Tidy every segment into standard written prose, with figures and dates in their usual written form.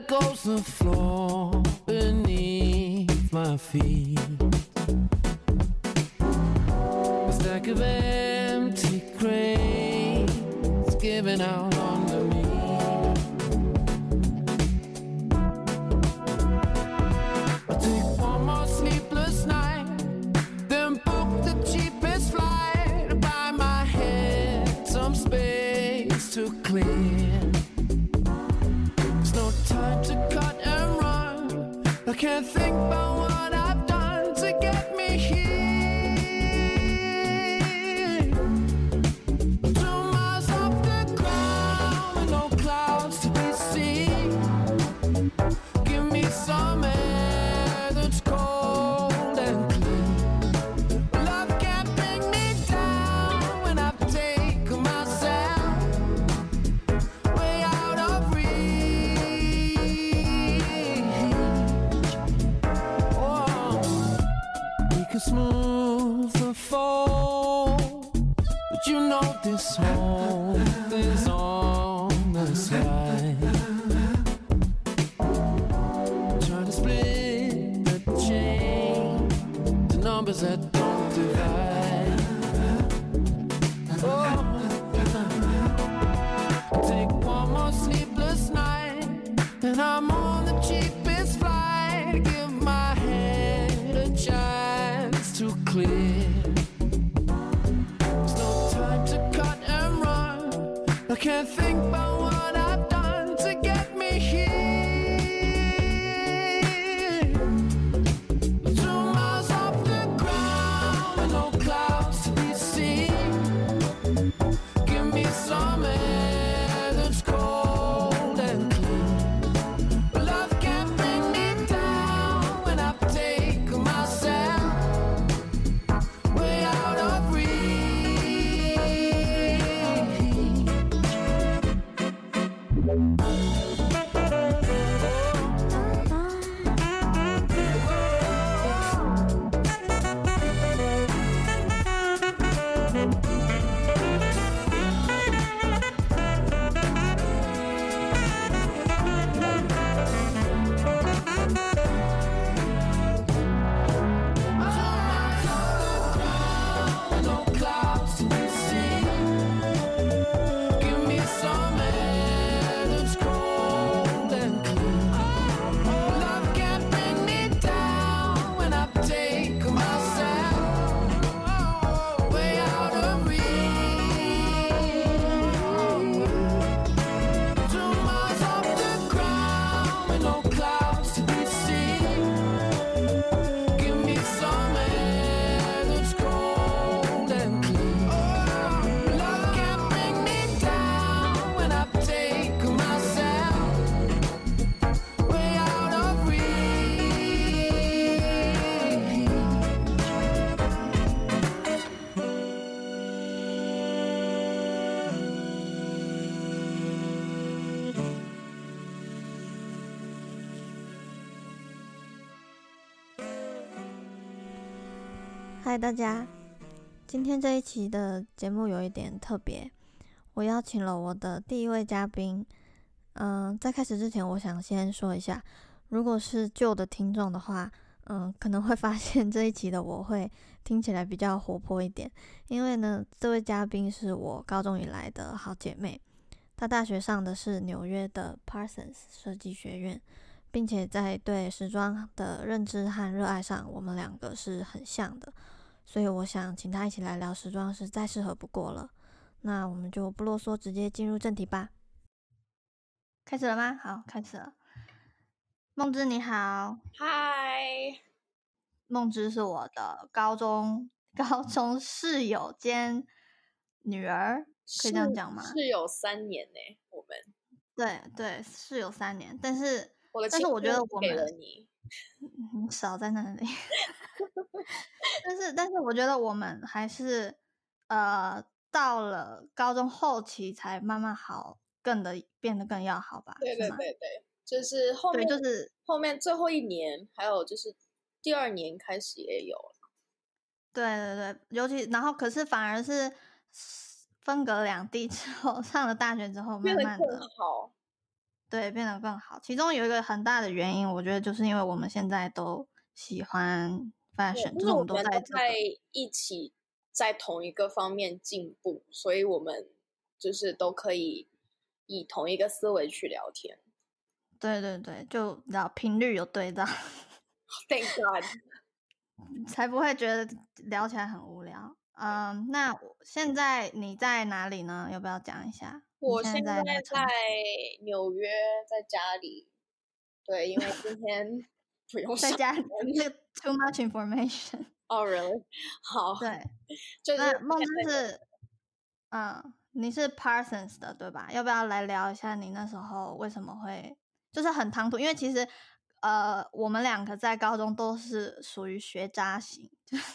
goes the floor beneath my feet. A stack of empty crates giving out under me. I'll take one more sleepless night, then book the cheapest flight to buy my head some space to clear. There's no time to cut and run. I can't think about what I've done to get me here. 2 miles off the ground with no clouds to be seen. Give me some air that's cold and clean. Love can't bring me down when I've taken myself way out of reach. Oh, we could smooth the fall, but you know this whole thing's on the side. Trying to split the chain to numbers that don't divide. Oh, take one more sleepless night, and I'm on the cheapest flight to give my head a chance to clear. There's no time to cut and run. I can't think about what I've done to get me here. 2 miles off the ground with no clouds to be seen. Give me some air that's cold and clean. Love can't bring me down when I've taken myself way out of reach. No clouds to be seen. Give me some air that's cold and clean. Love can't bring me down when I've taken myself way out of reach. 2 miles off the ground with no clouds to be seen. Give me some air that's cold and clean. Love can't bring me down when I've taken myself way out of reach. 嗨，大家，今天这一期的节目有一点特别，我邀请了我的第一位嘉宾。在开始之前，我想先说一下，如果是旧的听众的话，可能会发现这一期的我会听起来比较活泼一点，因为呢，这位嘉宾是我高中以来的好姐妹，她大学上的是纽约的 Parsons 设计学院，并且在对时装的认知和热爱上，我们两个是很像的，所以我想请她一起来聊时装是再适合不过了。那我们就不啰嗦，直接进入正题吧。开始了吗？好，开始了。梦之你好。 嗨， 梦之是我的高中室友兼女儿，可以这样讲吗？ 是有3年呢，我们对，室友3年，但是我的我觉得我给了们你， 你少在那里。但是我觉得我们还是到了高中后期才慢慢好，变得更要好吧？ 对对是吗？ 对对，就是后面就是后面最后1年，还有就是第2年开始也有了。 对，尤其然后可是反而是分隔两地之后，上了大学之后，慢慢的更好。 对，变得更好。其中有一个很大的原因，我觉得就是因为我们现在都喜欢 fashion， 就就是我们都是我们在这个都在一起在同一个方面进步，所以我们就是都可以以同一个思维去聊天。 对对对，就你知道频率有对到， Thank God。 才不会觉得聊起来很无聊。那现在你在哪里呢？要不要讲一下？你我现现在在哪在在个城市？ 纽约，在家里。对，因为今天不用上在家里班。 那个 too much information。 Oh really？好， 对， 就是那梦真是，你是 Parsons 的对吧？要不要来聊一下你那时候为什么会就是很唐突？因为其实我们两个在高中都是属于学渣型，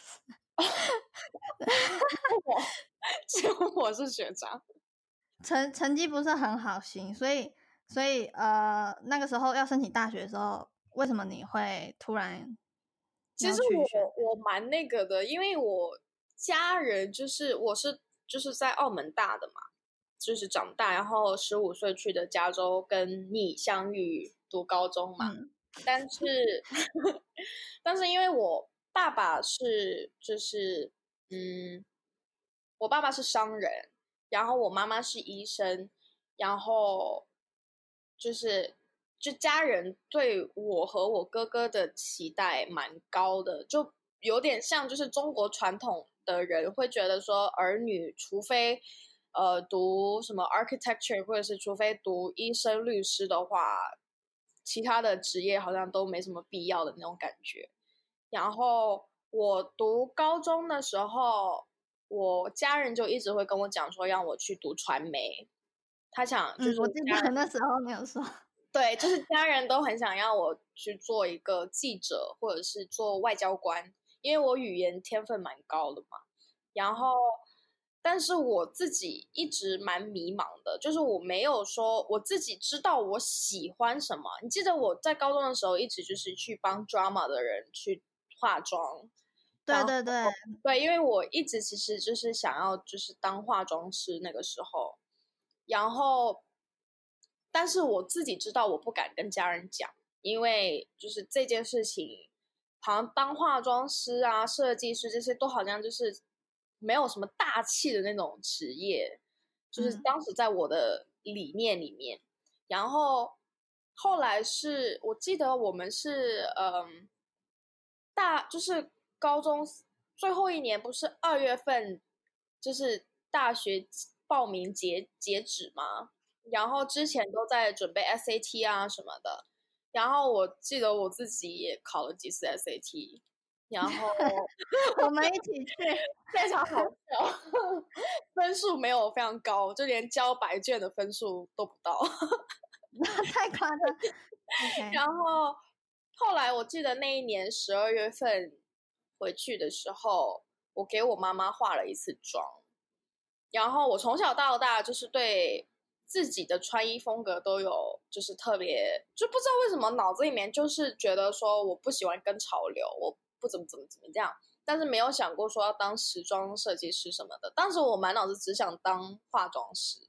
我是学长。 成绩不是很好型，所以那个时候要申请大学的时候，为什么你会突然其实要去选？ 我蛮那个的，因为我家人就是在澳门大的嘛，就是长大，然后15岁去的加州跟你相遇读高中嘛。但是但是因为我爸爸是就是我爸爸是商人，然后我妈妈是医生，然后就家人对我和我哥哥的期待蛮高的，就有点像就是中国传统的人会觉得说儿女除非读什么 architecture 或者是除非读医生律师的话，其他的职业好像都没什么必要的那种感觉。然后我读高中的时候，我家人就一直会跟我讲说让我去读传媒，他想就是我记得那时候你有说， 对，就是家人都很想让我去做一个记者或者是做外交官，因为我语言天分蛮高的嘛。然后，但是我自己一直蛮迷茫的，就是我没有说我自己知道我喜欢什么。你记得我在高中的时候一直就是去帮 drama 的人去化妆， 对对对， 对，因为我一直其实就是想要就是当化妆师那个时候，然后，但是我自己知道我不敢跟家人讲，因为就是这件事情，好像当化妆师啊、设计师这些都好像就是没有什么大气的那种职业，就是当时在我的理念里面，然后后来是我记得我们是就是高中最后一年不是2月份就是大学报名截止吗？然后之前都在准备 SAT 啊什么的，然后我记得我自己也考了几次 SAT，然后我们一起去， 非常好笑，分数没有非常高，就连交白卷的分数都不到。 太夸张。OK， 然后后来我记得那一年12月份回去的时候，我给我妈妈化了一次妆，然后我从小到大就是对自己的穿衣风格都有就是特别，就不知道为什么脑子里面就是觉得说我不喜欢跟潮流，我不怎么这样，但是没有想过说要当时装设计师什么的。当时我满脑子只想当化妆师，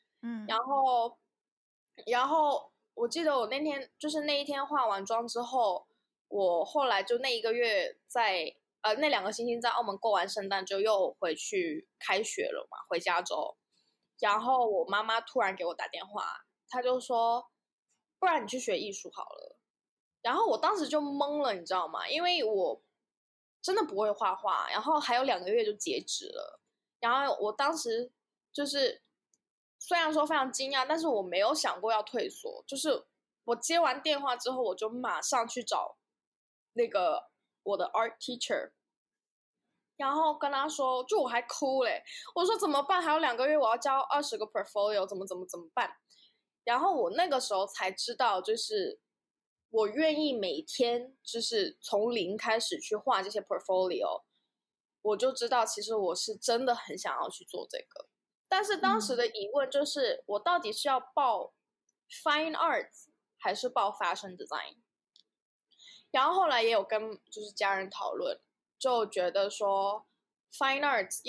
然后我记得我那天就是那一天化完妆之后，我后来就那一个月在那2个星期在澳门过完圣诞就又回去开学了嘛，回加州。然后我妈妈突然给我打电话，她就说：“不然你去学艺术好了。”然后我当时就懵了，你知道吗？因为我真的不会画画，然后还有2个月就截止了。然后我当时就是虽然说非常惊讶，但是我没有想过要退缩。就是我接完电话之后，我就马上去找那个我的 art teacher，然后跟他说，就我还哭嘞，我说怎么办？还有2个月，我要交20个 portfolio，怎么办？然后我那个时候才知道，就是我愿意每天就是从零开始去画这些 portfolio，我就知道其实我是真的很想要去做这个。但是当时的疑问就是，我到底是要报 fine arts 还是报 fashion design？然后后来也有跟就是家人讨论，就觉得说 fine arts，因为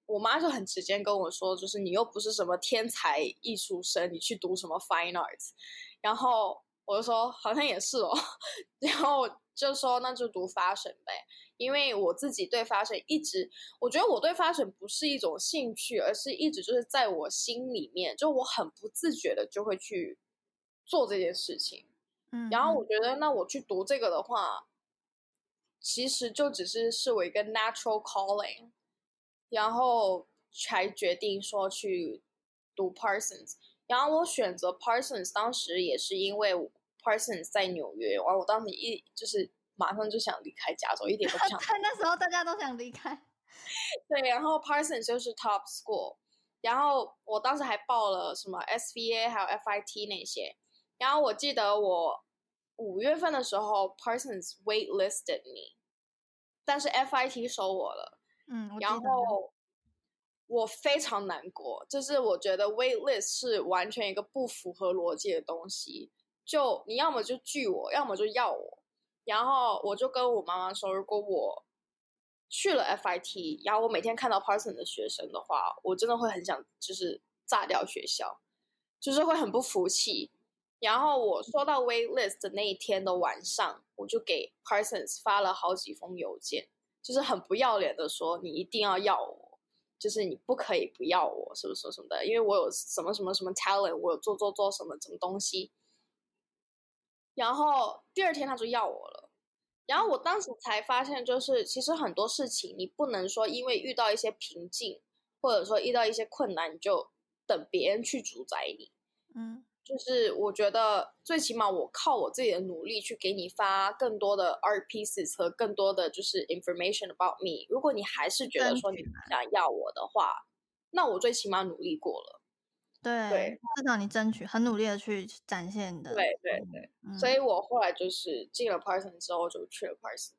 我妈就很直接跟我说，就是你又不是什么天才艺术生，你去读什么 fine arts？然后我就说好像也是哦，然后就说那就读 fashion 呗，因为我自己对 fashion 一直，我觉得我对 fashion 不是一种兴趣，而是一直就是在我心里面，就我很不自觉的就会去做这件事情。然后我觉得那我去读这个的话，其实就只是视为一个 natural calling。然后才决定说去读 Parsons。然后我选择 Parsons 当时也是因为 Parsons 在纽约，然后我当时就是马上就想离开加州，一点都不想。 那时候大家都想离开。 对，然后 Parsons 就是 top school， 然后我当时还报了什么 SVA 还有 FIT 那些。然后我记得我5月份的时候 Parsons waitlisted me， 但是 FIT 收我了。然后我非常难过，就是我觉得 waitlist 是完全一个不符合逻辑的东西，就你要么就拒我，要么就要我。然后我就跟我妈妈说，如果我去了 FIT， 然后我每天看到 Parsons 的学生的话，我真的会很想就是炸掉学校，就是会很不服气。然后我收到 waitlist 的那一天的晚上，我就给 Parsons 发了好几封邮件，就是很不要脸的说你一定要我，就是你不可以不要我，什么什么什么的，因为我有什么什么什么 talent， 我有做什么东西。然后第2天他就要我了，然后我当时才发现，就是其实很多事情你不能说因为遇到一些瓶颈，或者说遇到一些困难，你就等别人去主宰你。就是我觉得最起码我靠我自己的努力去给你发更多的 art pieces 和更多的就是 information about me。如果你还是觉得说你不想要我的话，那我最起码努力过了。 对，至少你争取很努力的去展现的。 对，所以我后来就是进了 Parsons 之后就去了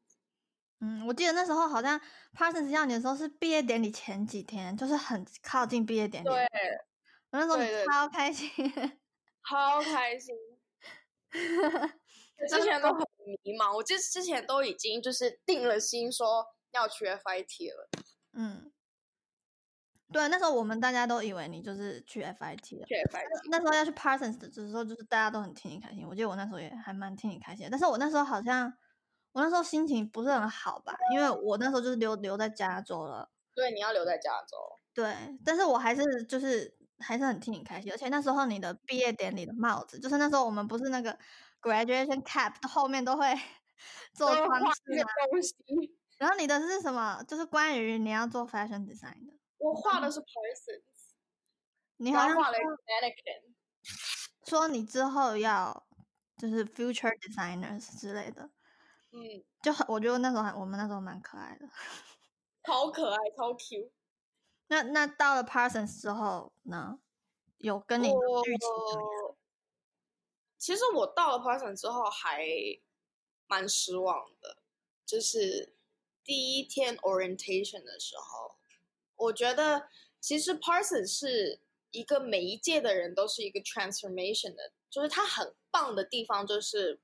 Parsons。 我记得那时候好像 Parsons 要你的时候是毕业典礼前几天，就是很靠近毕业典礼。 对， 我那时候超开心。 超开心。之前都很迷茫，我之前都已经就是定了心说要去 FIT 了。 对，那时候我们大家都以为你就是去 FIT 了。 去 FIT。 那时候要去 Parsons 的时候，就是大家都很替你开心。我记得我那时候也还蛮替你开心的，但是我那时候我那时候心情不是很好吧，因为我那时候就是留在加州了。 对，你要留在加州。 对，但是我还是很替你开心，而且那时候你的毕业典礼的帽子，就是那时候我们不是那个 graduation cap 后面都会做装饰吗？然后你的是什么？就是关于你要做 fashion design 的。 我画的是 Parsons， 你好像画了一个 mannequin， 说你之后要就是 future designers 之类的。就我觉得我们那时候蛮可爱的。 超可爱，超 cute。 那到了 Parsons 之后呢，有跟你预期怎么样？ 其实我到了 Parsons 之后还蛮失望的，就是第1天 orientation 的时候，我觉得其实 Parsons 是一个每一届的人都是一个 transformation 的，就是它很棒的地方就是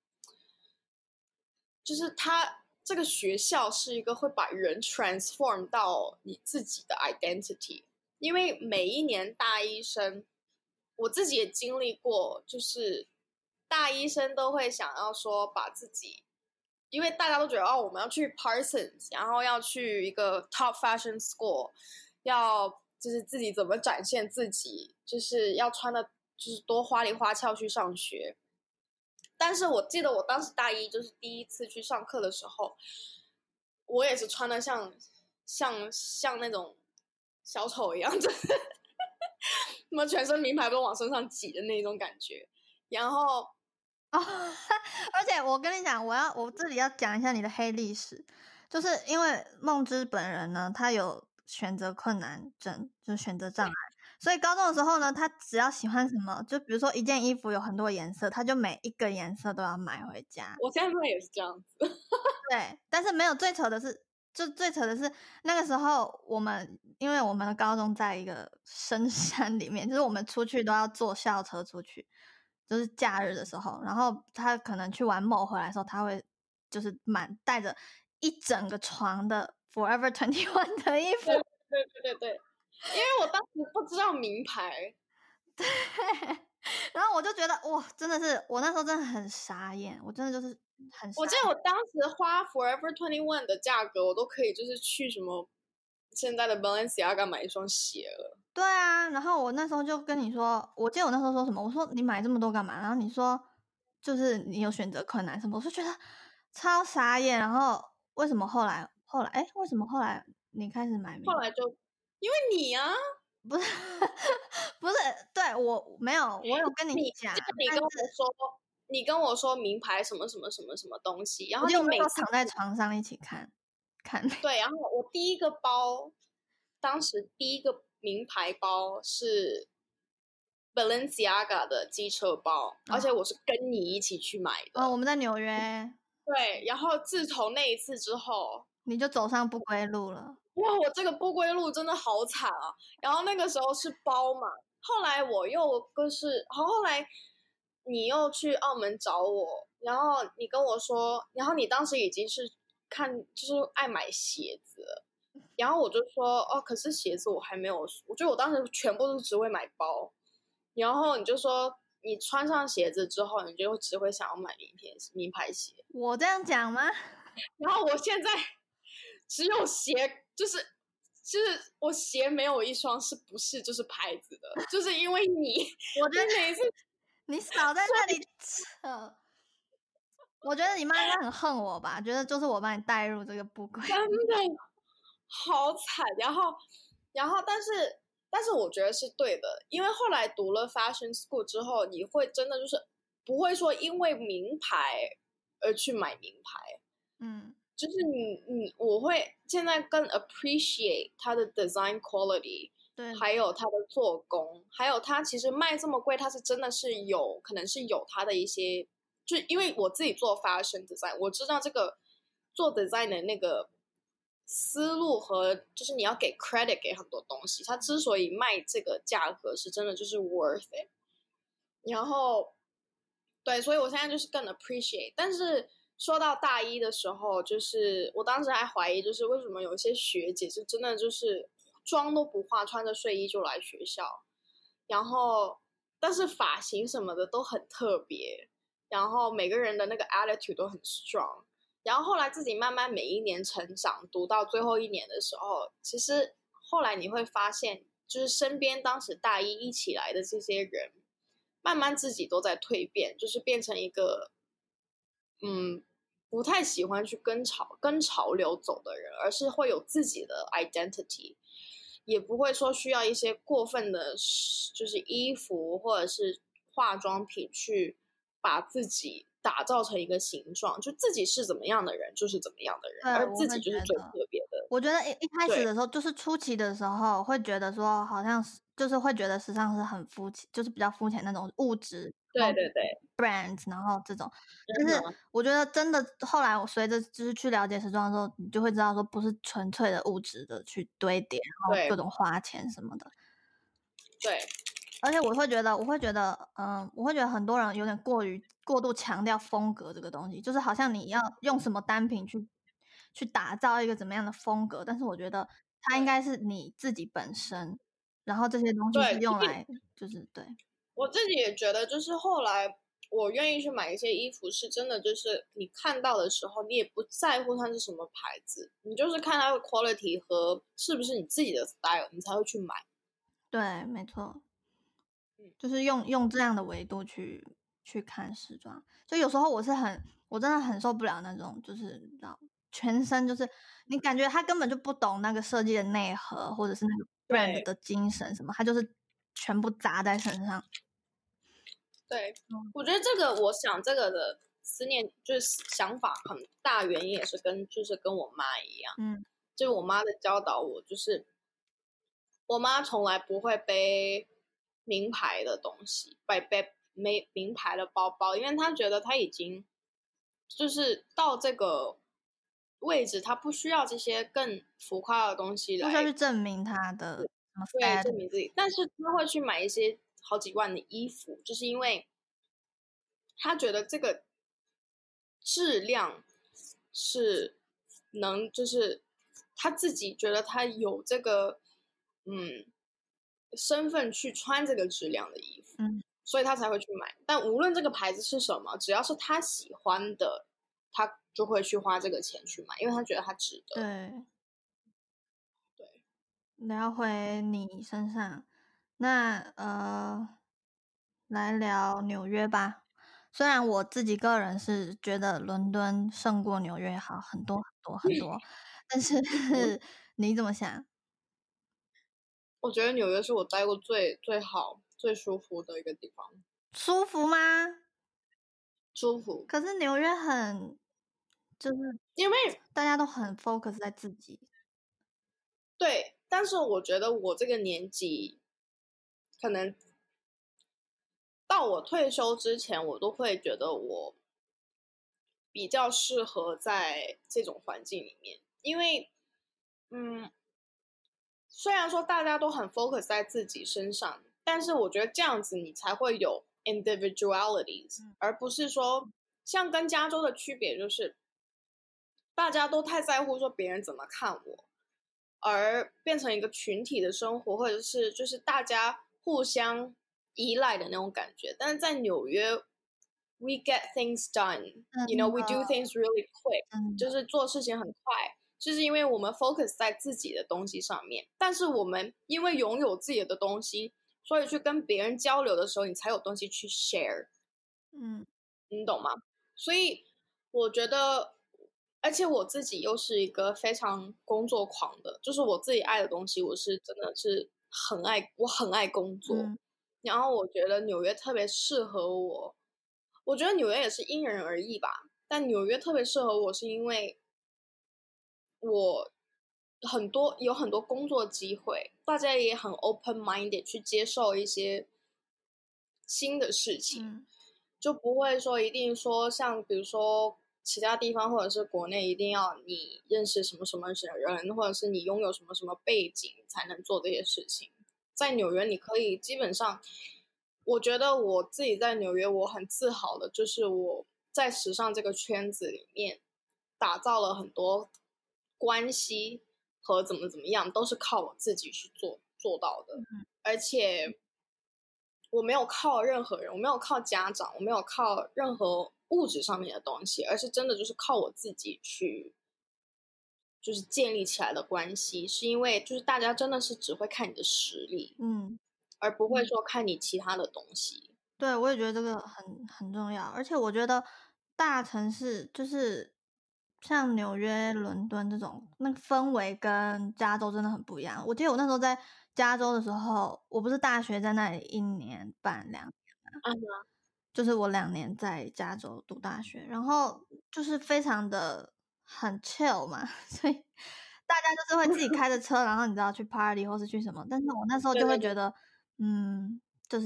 它这个学校是一个会把人 transform 到你自己的 identity。因为每一年大一生，我自己也经历过，就是大一生都会想要说把自己，因为大家都觉得我们要去 Parsons， 然后要去一个 top fashion school， 要就是自己怎么展现自己，就是要穿的就是多花里花俏去上学。但是我记得我当时大一就是第一次去上课的时候，我也是穿的像那种小丑一样，就是什么全身名牌都往身上挤的那种感觉。然后而且我跟你讲，我这里要讲一下你的黑历史，就是因为梦之本人呢，他有选择困难症，就是选择障碍，所以高中的时候呢，他只要喜欢什么，就比如说一件衣服有很多颜色，他就每一个颜色都要买回家。 我现在也是这样子。 对，但是没有最扯的是那个时候因为我们的高中在一个深山里面，就是我们出去都要坐校车出去，就是假日的时候，然后他可能去玩梦回来的时候，他会就是带着一整个床的 Forever 21的衣服。 对，因为我当时不知道名牌， 然后我就觉得哇，真的是我那时候真的很傻眼，我真的就是很傻我记得我当时花 Forever 21的价格，我都可以就是去什么现在的 Balenciaga 买一双鞋了。 对啊，然后我那时候就跟你说，我记得我那时候说什么，我说你买这么多干嘛？然后你说就是你有选择困难什么，我就觉得超傻眼。然后为什么后来为什么后来你开始买名牌？ 后来就因为你啊， 不是不是，对我没有，我有跟你讲， 你但是跟我说，你跟我说名牌什么什么什么什么东西，然后我就没有你每次躺在床上一起看。 对，然后我第一个包，当时第一个名牌包是 Balenciaga 的机车包，而且我是跟你一起去买的。 哦，我们在纽约， 对，然后自从那一次之后， 你就走上不归路了。 哇，我这个不归路真的好惨啊！然后那个时候是包嘛，后来我又后来你又去澳门找我，然后你跟我说，然后你当时已经是就是爱买鞋子了，然后我就说哦，可是鞋子我还没有，我觉得我当时全部都只会买包，然后你就说你穿上鞋子之后，你就只会想要买名牌鞋， 我这样讲吗？ 然后我现在只有鞋，就是我鞋没有一双是不是就是牌子的，就是因为你， 我觉得每一次你少在那里扯。我觉得你妈应该很恨我吧，觉得就是我把你带入这个不归。 真的好惨，然后但是我觉得是对的，因为后来读了 fashion school 之后，你会真的就是不会说因为名牌而去买名牌，就是我会现在更 appreciate 它的 design quality， 对， 还有它的做工，还有它其实卖这么贵，它是真的是可能是有它的一些，就因为我自己做 fashion design，我知道这个做 design 的那个思路和就是你要给 credit 给很多东西，它之所以卖这个价格是真的就是 worth it，然后对，所以我现在就是更 appreciate，但是说到大一的时候，就是我当时还怀疑，就是为什么有一些学姐是真的就是妆都不化，穿着睡衣就来学校，然后但是发型什么的都很特别，然后每个人的那个 attitude 都很 strong，然后后来自己慢慢每一年成长，读到最后一年的时候，其实后来你会发现，就是身边当时大一一起来的这些人，慢慢自己都在蜕变，就是变成一个不太喜欢去跟潮流走的人，而是会有自己的 identity，也不会说需要一些过分的，就是衣服或者是化妆品去把自己打造成一个形状，就自己是怎么样的人就是怎么样的人，而自己就是最特别的。 我觉得一开始的时候，就是初期的时候，会觉得说好像是，就是会觉得时尚是很肤浅，就是比较肤浅那种物质， 对 brands，然后这种。但是我觉得真的后来我随着就是去了解时装的时候，你就会知道说不是纯粹的物质的去堆叠，然后各种花钱什么的。 对。 而且我会觉得很多人有点过度强调风格这个东西，就是好像你要用什么单品去打造一个怎么样的风格，但是我觉得它应该是你自己本身，然后这些东西是用来就是对。 我自己也觉得，就是后来我愿意去买一些衣服，是真的，就是你看到的时候，你也不在乎它是什么牌子，你就是看它的 quality 和是不是你自己的 style，你才会去买。 对，没错。就是用这样的维度去看时装，就有时候我真的很受不了那种，就是你知道，全身就是你感觉他根本就不懂那个设计的内核，或者是那个 brand 的精神什么，他就是全部砸在身上。 对，我觉得我想这个的思念就是想法很大，原因也是跟我妈一样，就是我妈的教导我，就是我妈从来不会背名牌的东西，背名牌的包包，因为她觉得她已经就是到这个位置，她不需要这些更浮夸的东西来， 不需要去证明她的什么对，证明自己，但是她会去买一些好几万的衣服，就是因为她觉得这个质量是就是她自己觉得她有这个身份去穿这个质量的衣服，所以他才会去买。但无论这个牌子是什么，只要是他喜欢的，他就会去花这个钱去买，因为他觉得他值得。 对，聊回你身上，那来聊纽约吧。虽然我自己个人是觉得伦敦胜过纽约好很多很多很多，但是你怎么想？ 我觉得纽约是我待过最好、最舒服的一个地方。 舒服吗？ 舒服。 可是纽约很，就是因为大家都很 focus 在自己。 对，但是我觉得我这个年纪，可能到我退休之前，我都会觉得我比较适合在这种环境里面，因为，虽然说大家都很 focus 在自己身上，但是我觉得这样子你才会有 individualities，而不是说像跟加州的区别就是，大家都太在乎说别人怎么看我，而变成一个群体的生活，或者是就是大家互相依赖的那种感觉。但是在纽约 ，we get things done，you know we do things really quick，就是做事情很快。就是因为我们 focus 在自己的东西上面，但是我们因为拥有自己的东西，所以去跟别人交流的时候，你才有东西去 share，你懂吗？所以我觉得，而且我自己又是一个非常工作狂的，就是我自己爱的东西，我是真的是很爱，我很爱工作。然后我觉得纽约特别适合我，我觉得纽约也是因人而异吧，但纽约特别适合我是因为我有很多工作机会，大家也很 open minded 去接受一些新的事情，就不会说一定说像比如说其他地方或者是国内一定要你认识什么什么人，或者是你拥有什么什么背景才能做这些事情。在纽约你可以基本上，我觉得我自己在纽约我很自豪的就是我在时尚这个圈子里面打造了很多关系和怎么样都是靠我自己去做到的，而且我没有靠任何人，我没有靠家长，我没有靠任何物质上面的东西，而是真的就是靠我自己去就是建立起来的关系，是因为就是大家真的是只会看你的实力，而不会说看你其他的东西。 对，我也觉得这个很重要，而且我觉得大城市就是像纽约、伦敦这种，那个氛围跟加州真的很不一样。我记得我那时候在加州的时候，我不是大学在那里1年半2年嘛，就是我2年在加州读大学，然后就是非常的很 chill 嘛，所以大家就是会自己开着车，然后你知道去 party 或是去什么，但是我那时候就会觉得，就是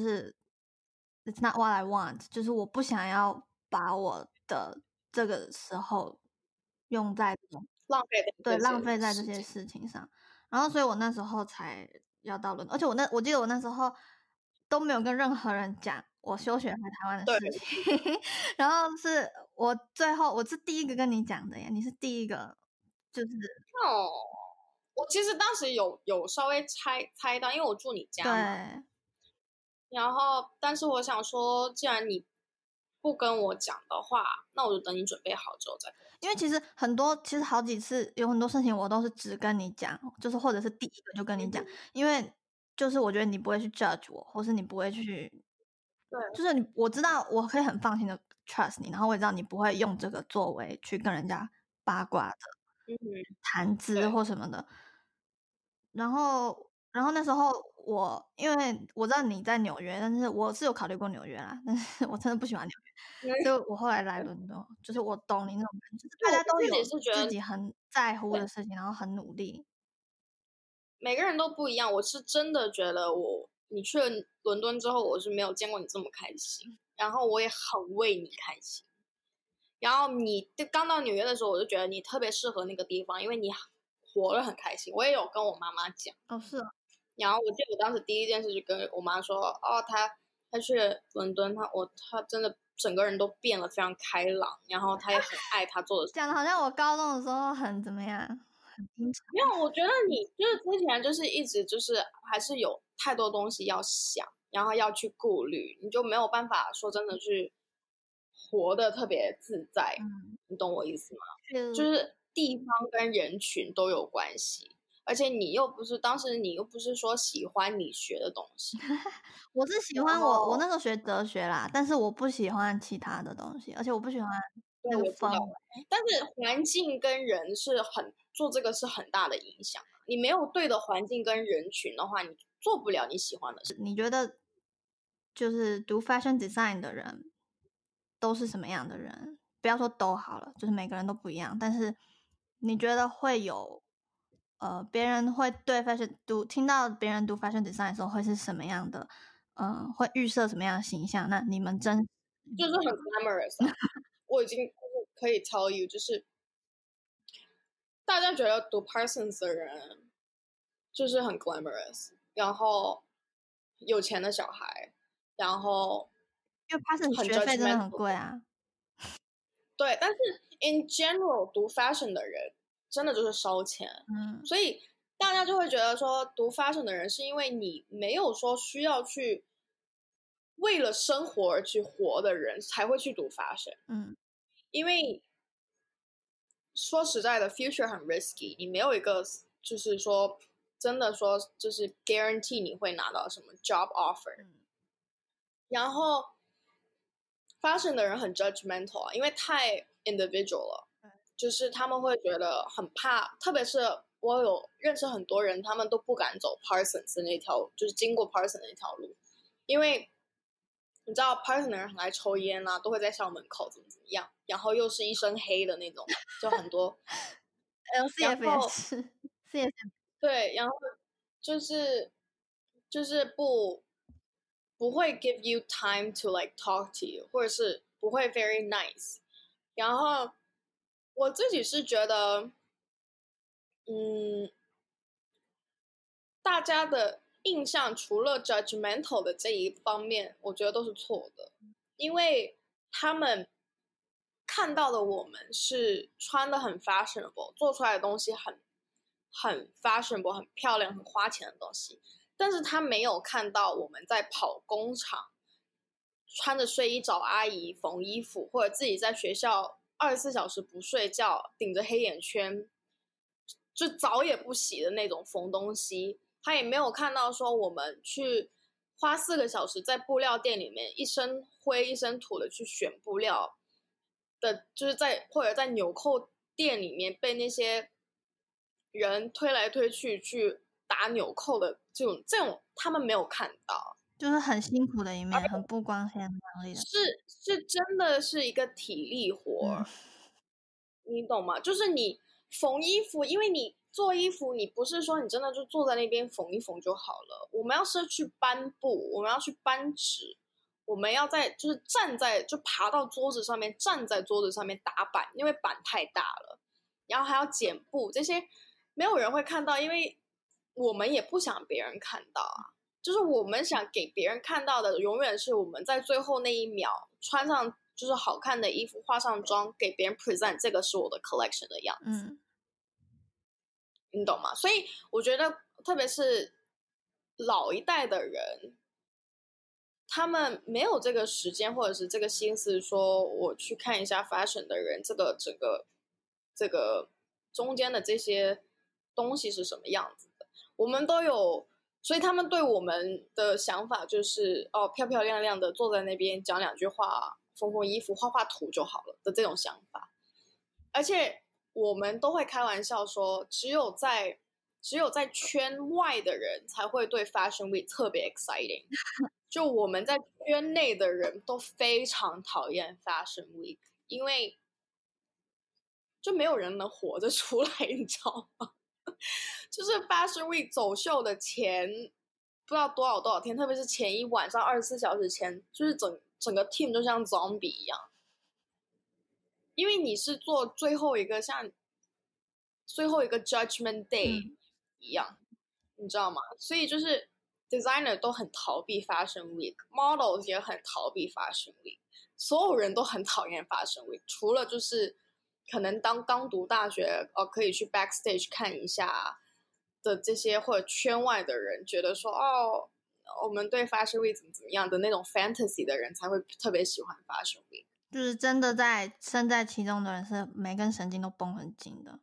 it's not what I want， 就是我不想要把我的这个时候用在这种浪费在这些事情上，然后所以我那时候才要到伦敦，而且我记得我那时候都没有跟任何人讲我休学回台湾的事情，然后是我是第一个跟你讲的耶，你是第一个，就是我其实当时有稍微猜到，因为我住你家嘛， 对， 然后但是我想说，既然你不跟我讲的话，那我就等你准备好之后再跟我讲。 因为其实好几次有很多事情我都是只跟你讲，就是或者是第一个就跟你讲，因为就是我觉得你不会去 judge 我，或是你不会去， 对， 就是我知道我可以很放心的 trust 你，然后我也知道你不会用这个作为去跟人家八卦的谈资或什么的，然后那时候因为我知道你在纽约，但是我是有考虑过纽约啦，但是我真的不喜欢纽约，所以我后来来伦敦，就是我懂你那种感觉，就是大家都有自己很在乎的事情，然后很努力。 每个人都不一样，我是真的觉得你去了伦敦之后，我是没有见过你这么开心，然后我也很为你开心。然后你刚到纽约的时候，我就觉得你特别适合那个地方，因为你活得很开心。我也有跟我妈妈讲， 是啊。 然后我记得我当时第一件事就跟我妈说，他去伦敦，他真的整个人都变得非常开朗，然后他也很爱他做的事。 讲的好像我高中的时候很怎么样， 很精彩。 没有，我觉得你就是之前就是一直就是还是有太多东西要想，然后要去顾虑，你就没有办法说真的去活得特别自在，你懂我意思吗？就是地方跟人群都有关系，而且你又不是当时你又不是说喜欢你学的东西， 我是喜欢我那个学哲学啦，但是我不喜欢其他的东西，而且我不喜欢对， 那个我知道氛围。 但是环境跟人是做这个是很大的影响。你没有对的环境跟人群的话，你做不了你喜欢的事。 你觉得就是读 fashion design 的人都是什么样的人？不要说都好了，就是每个人都不一样。但是你觉得会有别人会对 fashion 听到别人读 fashion design 的时候会是什么样的？会预设什么样的形象？那你们就是很 glamorous 啊！我已经就是可以 tell you，就是大家觉得读 Parsons 的人就是很 glamorous，然后有钱的小孩，然后因为 Parsons 学费真的很贵啊。 对，但是 in general 读 fashion 的人真的就是烧钱，所以大家就会觉得说读 fashion 的人是因为你没有说需要去为了生活而去活的人才会去读 fashion，因为说实在的 future 很 risky， 你没有一个就是说真的说就是 guarantee 你会拿到什么 job offer，然后 fashion 的人很 judgmental 啊，因为太 individual 了，就是他们会觉得很怕，特别是我有认识很多人，他们都不敢走 Parsons 那条，就是经过 Parsons 那条路，因为你知道 Parsons 的人很爱抽烟啊，都会在校门口怎么样，然后又是一身黑的那种，就很多。 LCF 也是，CF 对，然后就是不会 give you time to like talk to you， 或者是不会 very nice。然后我自己是觉得，大家的印象除了 judgmental 的这一方面，我觉得都是错的，因为他们看到的我们是穿的很 fashionable， 做出来的东西很 fashionable， 很漂亮，很花钱的东西，但是他没有看到我们在跑工厂，穿着睡衣找阿姨缝衣服，或者自己在学校24小时不睡觉，顶着黑眼圈，就澡也不洗的那种缝东西。他也没有看到说我们去花4个小时在布料店里面一身灰一身土的去选布料的，就是或者在纽扣店里面被那些人推来推去去打纽扣的这种他们没有看到， 就是很辛苦的一面，很不光鲜亮丽的， 是真的是一个体力活，你懂吗？就是你缝衣服，因为你做衣服，你不是说你真的就坐在那边缝一缝就好了。我们要是去搬布，我们要去搬纸，我们要就是爬到桌子上面，站在桌子上面打板，因为板太大了，然后还要剪布，这些没有人会看到，因为我们也不想别人看到啊。就是我们想给别人看到的，永远是我们在最后那一秒穿上就是好看的衣服，化上妆，给别人 present 这个是我的 collection 的样子，你懂吗？所以我觉得，特别是老一代的人，他们没有这个时间或者是这个心思，说我去看一下 fashion 的人，这个中间的这些东西是什么样子的，我们都有。所以他们对我们的想法就是漂漂亮亮的坐在那边讲2句话，缝缝衣服，画图就好了的这种想法。而且我们都会开玩笑说，只有在圈外的人才会对 Fashion Week 特别 exciting， 就我们在圈内的人都非常讨厌 Fashion Week， 因为就没有人能活得出来，你知道吗？就是 Fashion Week 走秀的前不知道多少天，特别是前一晚上24小时前，就是整个 team 就像 zombie 一样，因为你是做最后一个像最后一个 Judgment Day 一样，你知道吗？所以就是 designer 都很逃避 Fashion Week，models 也很逃避 Fashion Week， 所有人都很讨厌 Fashion Week， 除了就是可能刚读大学可以去 backstage 看一下的这些或者圈外的人，觉得说我们对 Fashion Week 怎么样的那种 fantasy 的人才会特别喜欢 Fashion Week。 就是真的身在其中的人是每根神经都绷很紧的。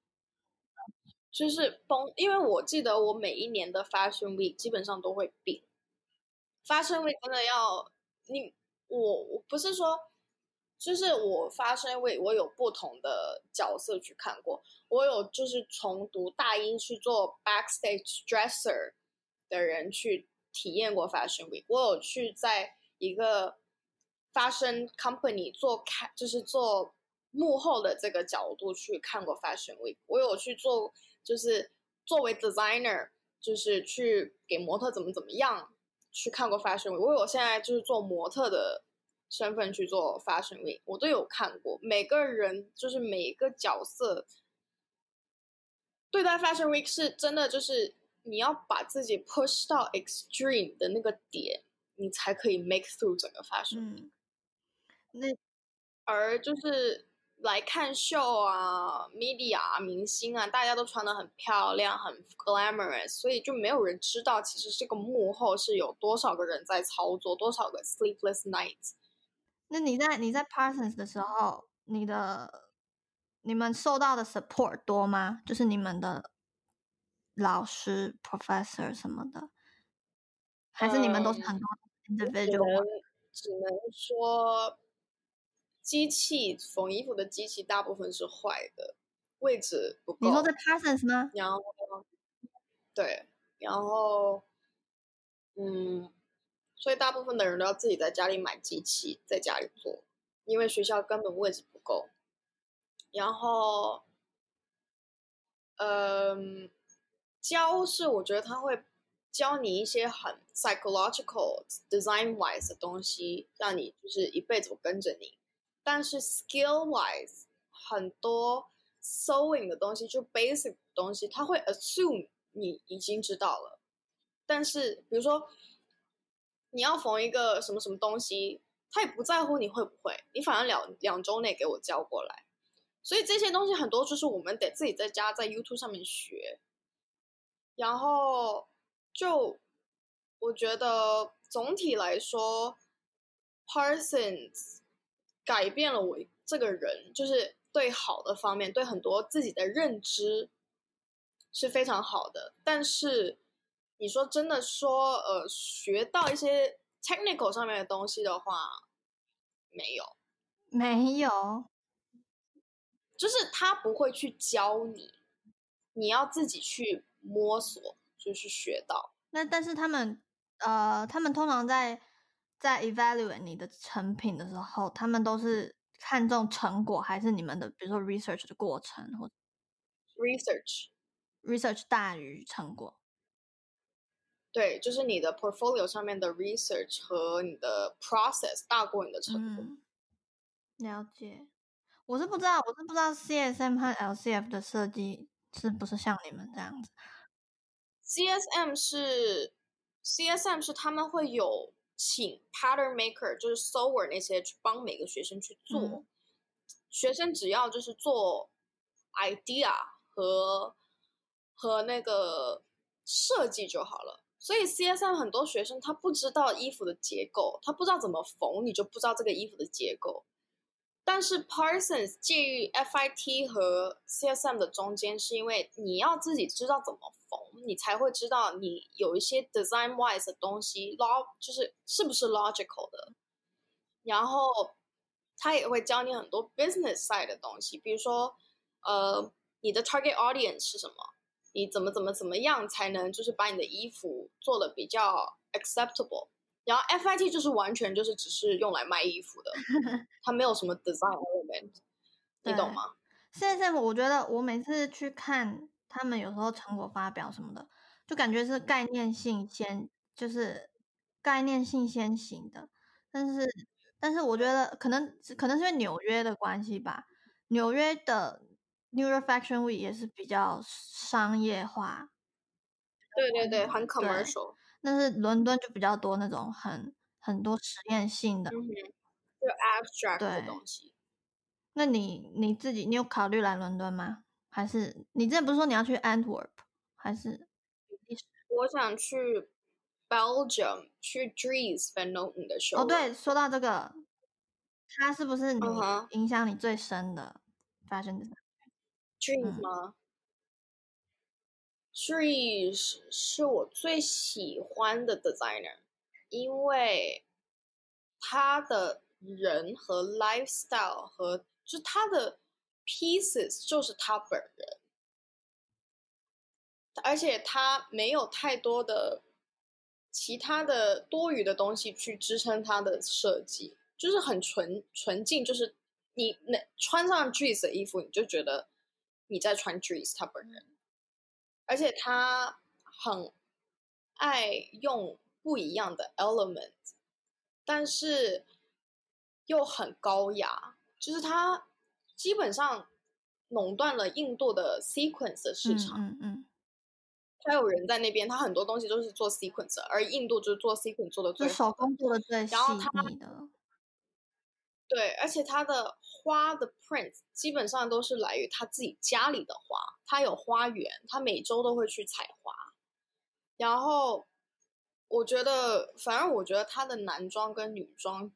就是因为我记得我每一年的 Fashion Week 基本上都会病。Fashion Week 真的要我不是说，就是我Fashion Week 我有不同的角色去看过，我有就是从读大一去做 backstage dresser 的人去体验过 Fashion Week， 我有去在一个 fashion company 就是做幕后的这个角度去看过 Fashion Week， 我有去做就是作为 designer 就是去给模特怎么样去看过 Fashion Week， 我现在就是做模特的身份去做 Fashion Week， 我都有看过。每个人就是每一个角色对待 Fashion Week 是真的，就是你要把自己 push 到 extreme 的那个点，你才可以 make through 整个 Fashion Week。而就是来看秀啊 media 啊明星啊，大家都穿得很漂亮很 glamorous， 所以就没有人知道其实这个幕后是有多少个人在操作，多少个 sleepless nights。 那你在 Parsons 的时候，你们受到的 support 多吗？就是你们的老师 professor 什么的，还是你们都是很多 individual？ 只能说机器缝衣服的机器大部分是坏的，位置不够。 你说在 Parsons 吗？ 然后对，然后所以大部分的人都要自己在家里买机器，在家里做，因为学校根本位置不够。然后教是我觉得他会教你一些很 psychological design wise 的东西，让你就是一辈子跟着你。但是 skill wise 很多 sewing 的东西，就 basic 的东西，他会 assume 你已经知道了。但是比如说你要缝一个什么什么东西，他也不在乎你会不会，你反正两周内给我交过来。所以这些东西很多就是我们得自己在家在 YouTube 上面学。然后就我觉得总体来说 Parsons 改变了我这个人，就是对好的方面，对很多自己的认知是非常好的。但是你说真的说学到一些 technical 上面的东西的话，没有，就是他不会去教你，你要自己去摸索，就是学到。 那但是他们通常在 evaluate 你的成品的时候，他们都是看重成果，还是你们的比如说 research 的过程，或 research 大于成果？ 对，就是你的 portfolio 上面的 research 和你的 process 大过你的成果。 了解。我是不知道 CSM 和 LCF 的设计是不是像你们这样子。 CSM 是他们会有请 pattern maker， 就是 sewer 那些去帮每个学生去做。学生只要就是做 idea 和那个设计就好了。所以 CSM 很多学生他不知道衣服的结构，他不知道怎么缝，你就不知道这个衣服的结构。但是 Parsons 介于 FIT 和 CSM 的中间，是因为你要自己知道怎么缝，你才会知道你有一些 design wise 的东西就是是不是 logical 的。然后他也会教你很多 business side 的东西，比如说你的 target audience 是什么，你怎么样才能就是把你的衣服做的比较 acceptable。然后 FIT 就是完全就是只是用来卖衣服的，它没有什么 design element， 你懂吗？ 现在我觉得我每次去看他们有时候成果发表什么的，就感觉是概念性先行的。但是我觉得可能是因为纽约的关系吧，纽约的 New York Fashion Week 也是比较商业化。 对，很 commercial。 但是伦敦就比较多那种很多实验性的， 就 abstract 的东西。 那你自己，你有考虑来伦敦吗？还是你之前不是说你要去 Antwerp，还是比利时？ 我想去 Belgium 去 Dries Van Noten 的哦，对， showroom。 说到这个，它是不是你嗯哼影响你最深的 fashion design？ ，Dries 嗯吗？Dries 是我最喜欢的 designer，因为他的人和 lifestyle 和就他的 pieces 就是他本人，而且他没有太多的其他的多余的东西去支撑他的设计，就是很纯净，就是你穿上 Dries 的衣服，你就觉得你在穿 Dries 他本人，而且他很爱用不一样的 element，但是又很高雅，就是他基本上垄断了印度的 sequence 的市场。 嗯， 他有人在那边，他很多东西都是做 sequence 的，而印度就是做 sequence 做的就最好的。 手工做的最细然后他腻的。 对，而且他的花的 print 基本上都是来于他自己家里的花，他有花园，他每周都会去采花。然后我觉得，反正我觉得他的男装跟女装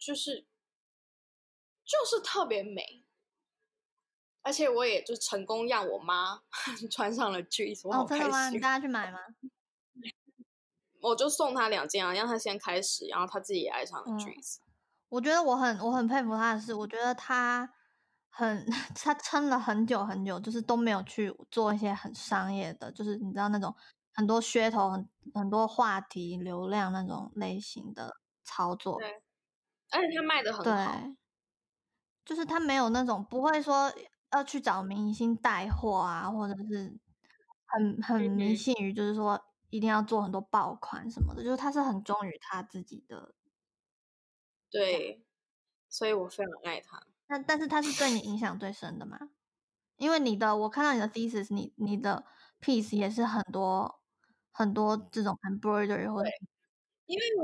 就是特别美，而且我也就成功让我妈穿上了 Jeans，我哦， 好真的吗？你开心。 带他去买吗？ 我就送他2件啊，让他先开始，然后他自己也爱上了嗯， Jeans。 我觉得我很佩服他的是，我觉得他很他撑了很久很久，就是都没有去做一些很商业的，就是你知道那种很多噱头、很多话题、流量那种类型的操作。 对，而且他卖的很好。 对，就是他没有那种不会说要去找明星带货啊，或者是很嗯哼， 迷信于就是说一定要做很多爆款什么的，就是他是很忠于他自己的这样。 对，所以我非常爱他。 但是他是对你影响最深的吗？因为我看到你的 thesis，你的 piece 也是很多这种 embroidery 或者因为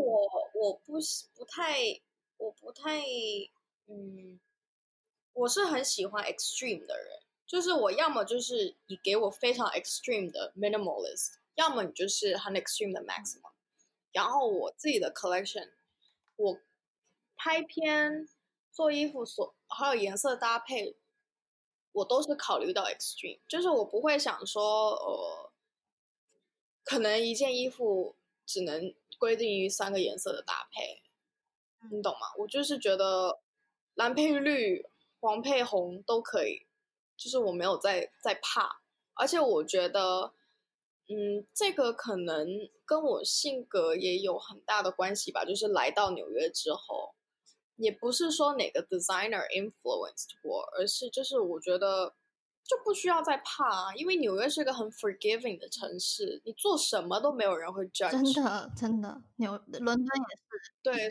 我不太嗯，我是很喜欢 extreme 的人，就是我要么就是你给我非常 extreme 的 minimalist，要么你就是很 extreme 的 maximum。然后我自己的 collection，我拍片、做衣服还有颜色搭配，我都是考虑到 extreme，就是我不会想说可能一件衣服只能规定于3个颜色的搭配，你懂吗？我就是觉得蓝配绿、黄配红都可以，就是我没有在怕，而且我觉得，这个可能跟我性格也有很大的关系吧。就是来到纽约之后，也不是说哪个 designer influenced 我，而是就是我觉得就不需要再怕啊，因为纽约是个很 forgiving 的城市，你做什么都没有人会真 judge 你。 的真的伦敦也是。 对，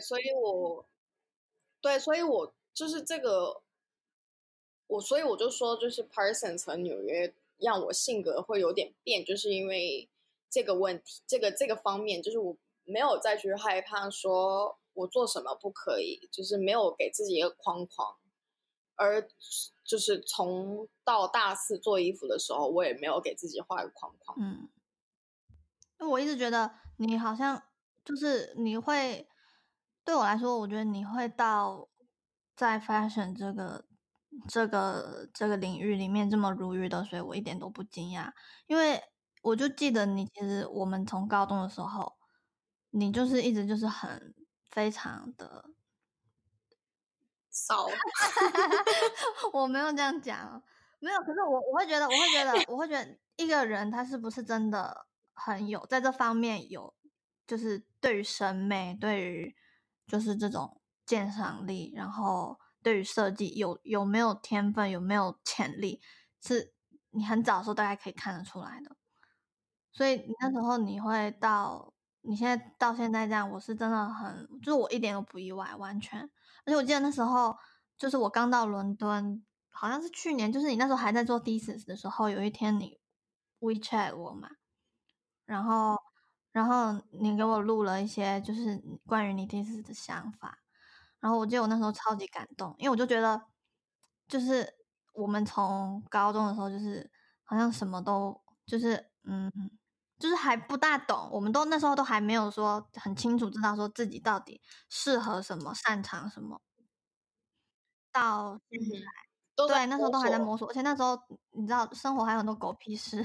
所以我就是这个，所以我就说，就是 Parsons 和纽约让我性格会有点变，就是因为这个问题，这个方面，就是我没有再去害怕说我做什么不可以，就是没有给自己一个框框，而就是从到大四做衣服的时候，我也没有给自己画一个框框。 嗯，因为我一直觉得你好像就是你会对我来说，我觉得你会到在 fashion 这个领域里面这么如鱼得水，我一点都不惊讶。因为我就记得你，其实我们从高中的时候，你就是一直就是很非常的骚， 我没有这样讲哦，没有。可是我会觉得一个人他是不是真的很有在这方面有，就是对于审美，对于就是这种鉴赏力，然后对于设计有没有天分，有没有潜力，是你很早的时候大概可以看得出来的。所以你那时候你现在到现在这样，我是真的就是我一点都不意外，完全。而且我记得那时候，就是我刚到伦敦，好像是去年，就是你那时候还在做 thesis 的时候，有一天你 WeChat 我嘛，然后你给我录了一些就是关于你 thesis 的想法，然后我记得我那时候超级感动，因为我就觉得就是我们从高中的时候，就是好像什么都就是就是还不大懂，我们都那时候都还没有说很清楚知道说自己到底适合什么、擅长什么。到现在， 都在对，那时候摸索。 都还在摸索，而且那时候你知道生活还有很多狗屁事，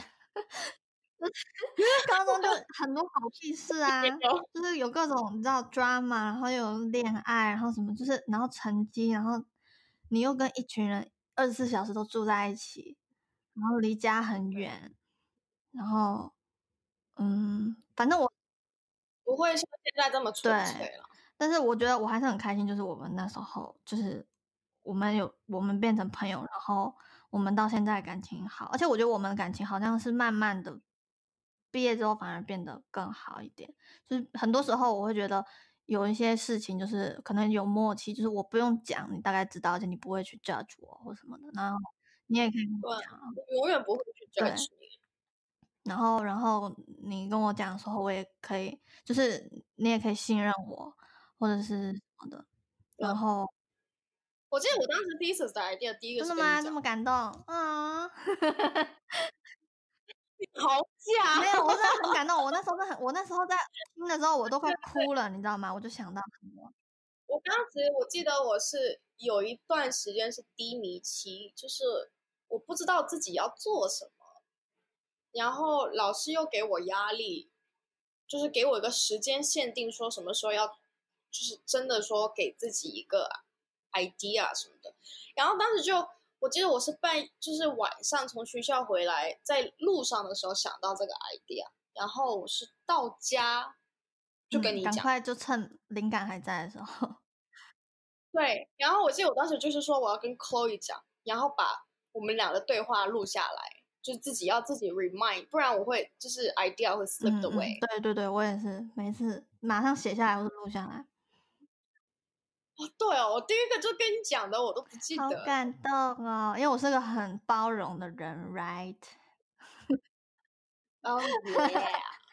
高中就很多狗屁事啊， 有就是有各种你知道 drama，然后又有恋爱，然后什么就是然后成绩，然后你又跟一群人24小时都住在一起，然后离家很远，然后反正我不会像现在这么纯粹对， 了。 但是我觉得我还是很开心，就是我们那时候就是我们变成朋友，然后我们到现在感情好，而且我觉得我们的感情好像是慢慢的毕业之后反而变得更好一点。就是很多时候我会觉得有一些事情就是可能有默契，就是我不用讲，你大概知道，而且你不会去 judge 我或什么的，然后你也可以跟我对， 讲， 我永远不会去 judge 对。 你。 然后你跟我讲的时候，我也可以，就是你也可以信任我，或者是什么的。 对， 然后我记得我当时第一次的 idea 第一个真的吗？这是跟你讲， 么感动啊？ 好假。 没有，我真的很感动。我那时候在听的时候，我都快哭了，你知道吗？我就想到很多。 我当时我记得我是有一段时间是低迷期，就是我不知道自己要做什么，然后老师又给我压力，就是给我一个时间限定，说什么时候要，就是真的说给自己一个 idea 什么的。然后当时就我记得我是就是晚上从学校回来，在路上的时候想到这个 idea，然后我是到家就跟你讲。 赶快就趁灵感还在的时候。 对，然后我记得我当时就是说我要跟 Chloe 讲，然后把我们俩的对话录下来，就自己要自己 remind，不然我会就是 idea 会 slip away。 对对对，我也是，每次马上写下来或者录下来， 哦，对哦，我第一个就跟你讲的，我都不记好得了。 感动哦，因为我是个很包容的人，right？ 哦耶，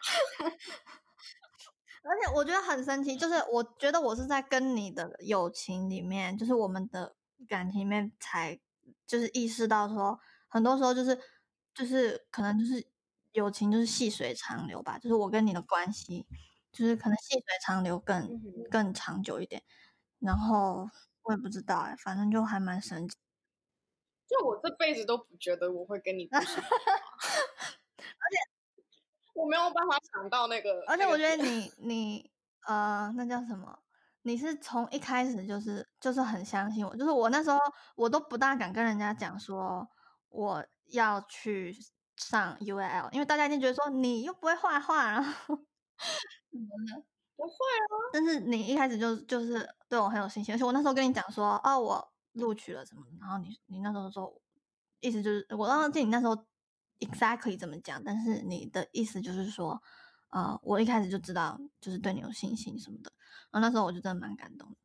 而且我觉得很神奇，就是我觉得我是在跟你的友情里面，就是我们的感情里面才就是意识到说，很多时候就是可能就是友情就是细水长流吧，就是我跟你的关系，就是可能细水长流嗯哼， 更长久一点。然后我也不知道哎，反正就还蛮神奇。 就我这辈子都不觉得我会跟你不是朋友啊，我没有办法想到那个而且我觉得那个点。 那叫什么？你是从一开始就是很相信我，就是我那时候我都不大敢跟人家讲说我要去上 UAL，因为大家一定觉得说你又不会画画，然后不会啊， 但是你一开始就是对我很有信心，而且我那时候跟你讲说哦我录取了什么，然后你那时候说意思就是我忘记你那时候 exactly 怎么讲，但是你的意思就是说我一开始就知道就是对你有信心什么的，然后那时候我就真的蛮感动的。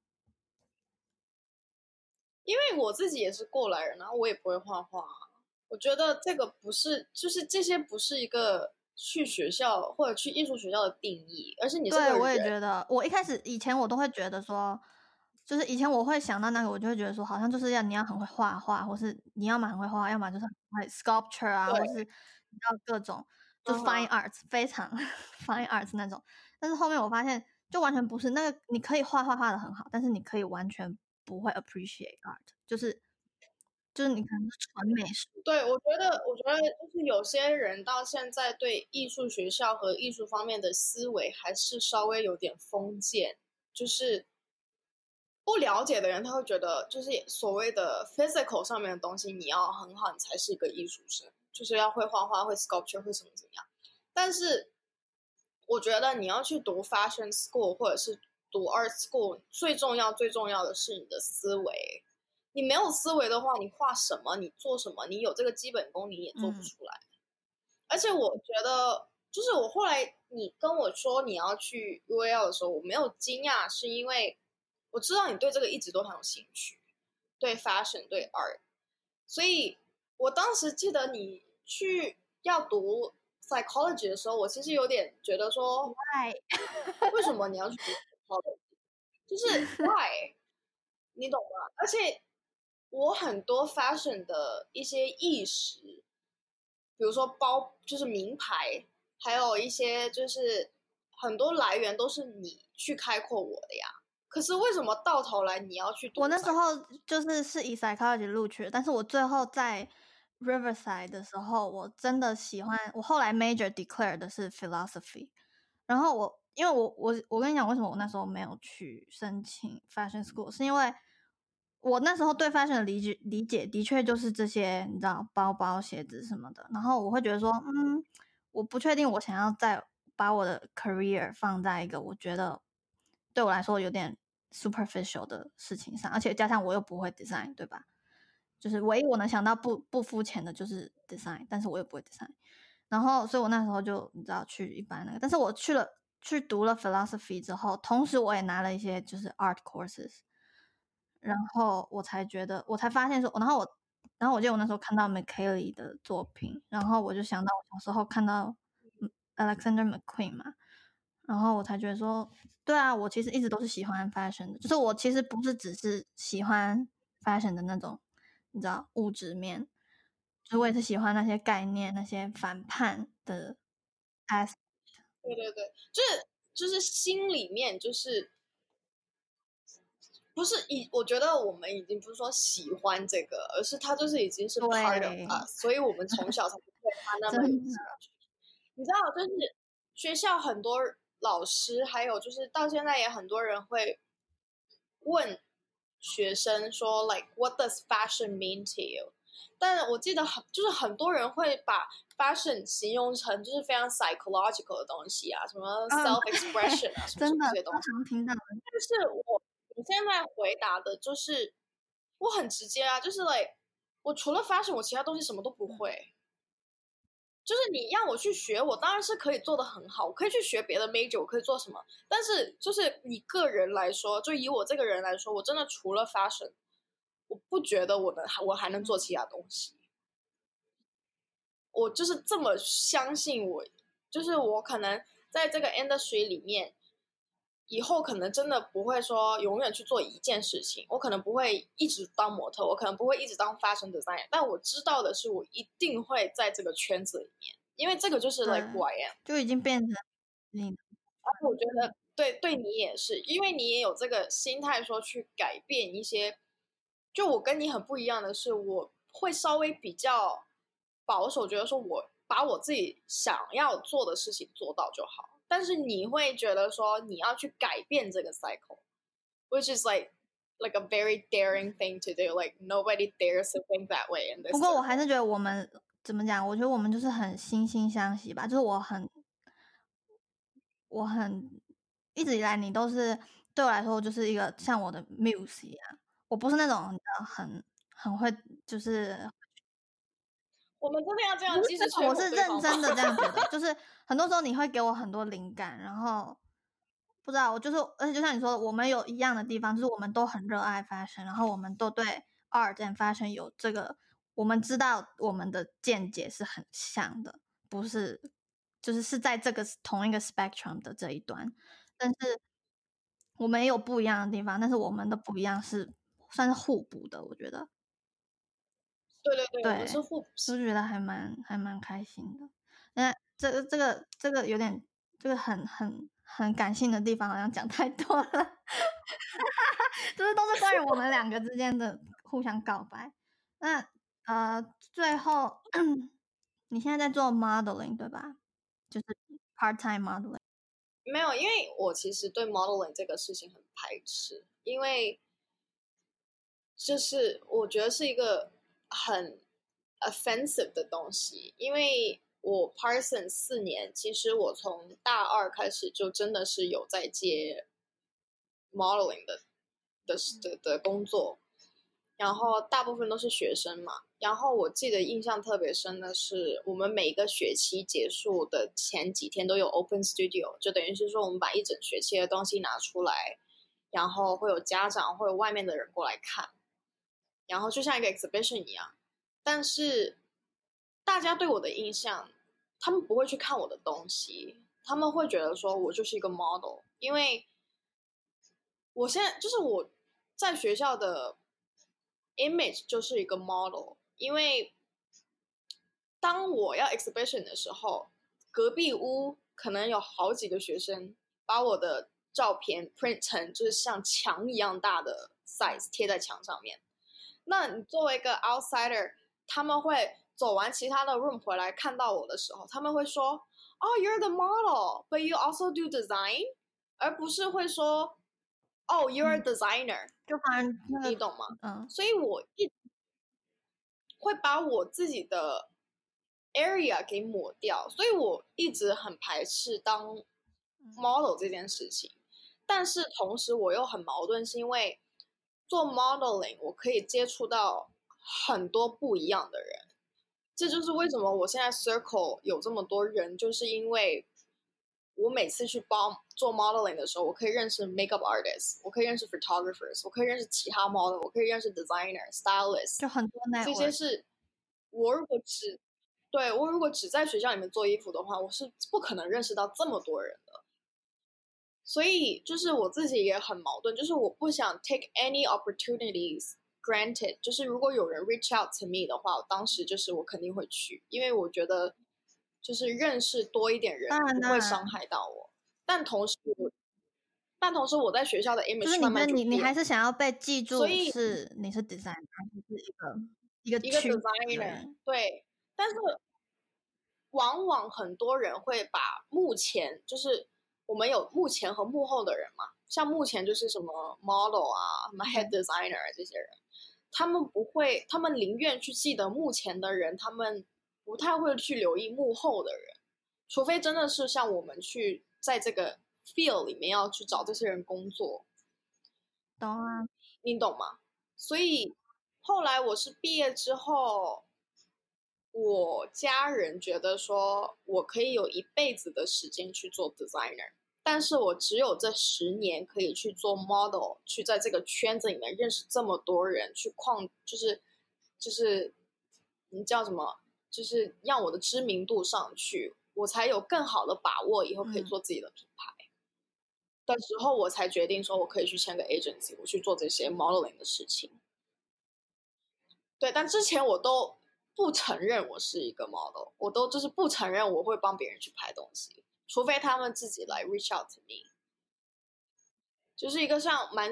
因为我自己也是过来人，然后我也不会画画啊。我觉得这个不是，就是这些不是一个去学校或者去艺术学校的定义，而是你这对，我也个人。 觉得，我一开始以前我都会觉得说，就是以前我会想到那个，我就会觉得说，好像就是你要很会画画，或是你要么很会画画，要么就是很会 sculpture 啊，或是对， 你知道各种就嗯 fine 哼， arts 非常 fine arts 那种。但是后面我发现，就完全不是那个，你可以画的很好，但是你可以完全不会 appreciate art，就是你可能是纯美术。 对，我觉得就是有些人到现在对艺术学校和艺术方面的思维还是稍微有点封建，就是不了解的人他会觉得，就是所谓的 physical 上面的东西，你要很好，你才是一个艺术生，就是要会画画、会 sculpture、会什么怎么样。但是我觉得你要去读 fashion school 或者是读 art school，最重要的是你的思维。你没有思维的话，你画什么，你做什么，你有这个基本功，你也做不出来。而且我觉得，就是我后来你跟我说你要去 UAL 的时候，我没有惊讶，是因为我知道你对这个一直都很有兴趣，对 fashion，对 art，所以我当时记得你去要读 psychology 的时候，我其实有点觉得说， 爱为什么你要去读 psychology？就是 why？你懂吗？而且我很多 fashion 的一些意识，比如说包就是名牌，还有一些就是很多来源都是你去开阔我的呀。可是为什么到头来你要去读？ 我那时候是以 psychology 录取的，但是我最后在 Riverside 的时候，我真的喜欢，我后来 major declare 的是 philosophy，然后因为我跟你讲，为什么我那时候没有去申请 fashion school，是因为我那时候对 fashion 的理解的确就是这些，你知道，包包、鞋子什么的，然后我会觉得说，我不确定我想要再把我的 career 放在一个我觉得对我来说有点 superficial 的事情上，而且加上我又不会 design， 对吧？就是唯一我能想到不肤浅的就是 design， 但是我又不会 design， 然后所以我那时候就你知道去一般那个，但是我去读了 philosophy 之后，同时我也拿了一些就是 art courses，然后我才发现说，然后我记得我那时候看到 McKaylee 的作品，然后我就想到我小时候看到Alexander McQueen 嘛，然后我才觉得说，对啊，我其实一直都是喜欢 fashion 的，就是我其实不是只是喜欢 fashion 的那种，你知道物质面，就是我也是喜欢那些概念、那些反叛的 as 对对对，就是心里面就是不是我觉得我们已经不是说喜欢这个，而是它就是已经是 part of 对， us，所以我们从小才对它那么有真的兴趣。你知道，就是学校很多老师，还有就是到现在也很多人会问学生说，like what does fashion mean to you？但我记得就是很多人会把 fashion 形容成就是非常 psychological 的东西啊，什么 self expression 啊，什么什真的么这些东西。 常听到的， 但是我现在回答的就是我很直接啊，就是 like 我除了 fashion，我其他东西什么都不会。就是你让我去学，我当然是可以做的很好，我可以去学别的 major，我可以做什么？但是就是以个人来说，就以我这个人来说，我真的除了 fashion，我不觉得我还能做其他东西。我就是这么相信我，就是我可能在这个 industry 里面，以后可能真的不会说永远去做一件事情，我可能不会一直当模特，我可能不会一直当 fashion designer，但我知道的是，我一定会在这个圈子里面，因为这个就是 like who I am， 就已经变成你而且我觉得对你也是，因为你也有这个心态，说去改变一些。就我跟你很不一样的是，我会稍微比较保守，觉得说我把我自己想要做的事情做到就好。但是你会觉得说你要去改变这个 cycle，which is like a very daring thing to do. Like nobody dares to think that way in this. 不过我还是觉得我们怎么讲？我觉得我们就是很惺惺相惜吧。就是我很一直以来，你都是对我来说就是一个像我的 muse 一样。我不是那种你知道很会就是我们真的要这样， 不是即使吹我是捧对方认真的这样觉得，就是很多时候你会给我很多灵感，然后不知道我就是，而且就像你说的，我们有一样的地方，就是我们都很热爱 fashion，然后我们都对 art and fashion 有这个，我们知道我们的见解是很像的，不是是在这个同一个 spectrum 的这一端，但是我们也有不一样的地方，但是我们的不一样是算是互补的，我觉得。 对对对，我们对， 是互补就觉得还蛮开心的。那这个有点，这个很感性的地方好像讲太多了，就是都是关于我们两个之间的互相告白。那最后你现在在做 modeling 对吧？就是 part time modeling。 没有，因为我其实对 modeling 这个事情很排斥，因为就是我觉得是一个很 offensive 的东西。因为我 Parsons 4年，其实我从大2开始就真的是有在接 modeling 的工作，然后大部分都是学生嘛。然后我记得印象特别深的是，我们每个学期结束的前几天都有 open studio， 就等于是说我们把一整学期的东西拿出来，然后会有家长会有外面的人过来看，然后就像一个 exhibition 一样。但是大家对我的印象，他们不会去看我的东西，他们会觉得说我就是一个 model。因为我现在就是我在学校的 image 就是一个 model， 因为当我要 exhibition 的时候，隔壁屋可能有好几个学生把我的照片 print 成就是像墙一样大的 size 贴在墙上面。那你作为一个 outsider， 他们会走完其他的 room 回来看到我的时候，他们会说，Oh, you're the model, but you also do design， 而不是会说，Oh, you're a designer， 就反正你懂吗？ 嗯， 所以我一直会把我自己的 area 给抹掉，所以我一直很排斥当 model 这件事情。但是同时我又很矛盾，是因为做 modeling 我可以接触到很多不一样的人，这就是为什么我现在 circle 有这么多人，就是因为我每次去做 modeling 的时候，我可以认识 makeup artists， 我可以认识 photographers， 我可以认识其他 model， 我可以认识 designer、stylist， 就很多这些是我如果只在学校里面做衣服的话，我是不可能认识到这么多人的。所以就是我自己也很矛盾，就是我不想 take any opportunities granted， 就是如果有人 reach out to me 的话，我当时就是我肯定会去，因为我觉得就是认识多一点人不会伤害到我。但同时我在学校的 image 慢慢就你还是想要被记住， 所以是你是 designer， 还是一个 designer， 对。但是往往很多人会把目前就是我们有幕前和幕后的人嘛，像幕前就是什么 model 啊，什么 head designer 这些人，他们宁愿去记得幕前的人，他们不太会去留意幕后的人，除非真的是像我们去在这个 field 里面要去找这些人工作。 懂啊， 你懂吗？所以后来我是毕业之后，我家人觉得说我可以有一辈子的时间去做 designer， 但是我只有这10年可以去做 model， 去在这个圈子里面认识这么多人，去就是你叫什么，就是让我的知名度上去，我才有更好的把握以后可以做自己的品牌。的时候，我才决定说我可以去签个 agency， 我去做这些 modeling 的事情。对，但之前我都不承认我是一个 model， 我都就是不承认我会帮别人去拍东西，除非他们自己来 reach out to me， 就是一个像蛮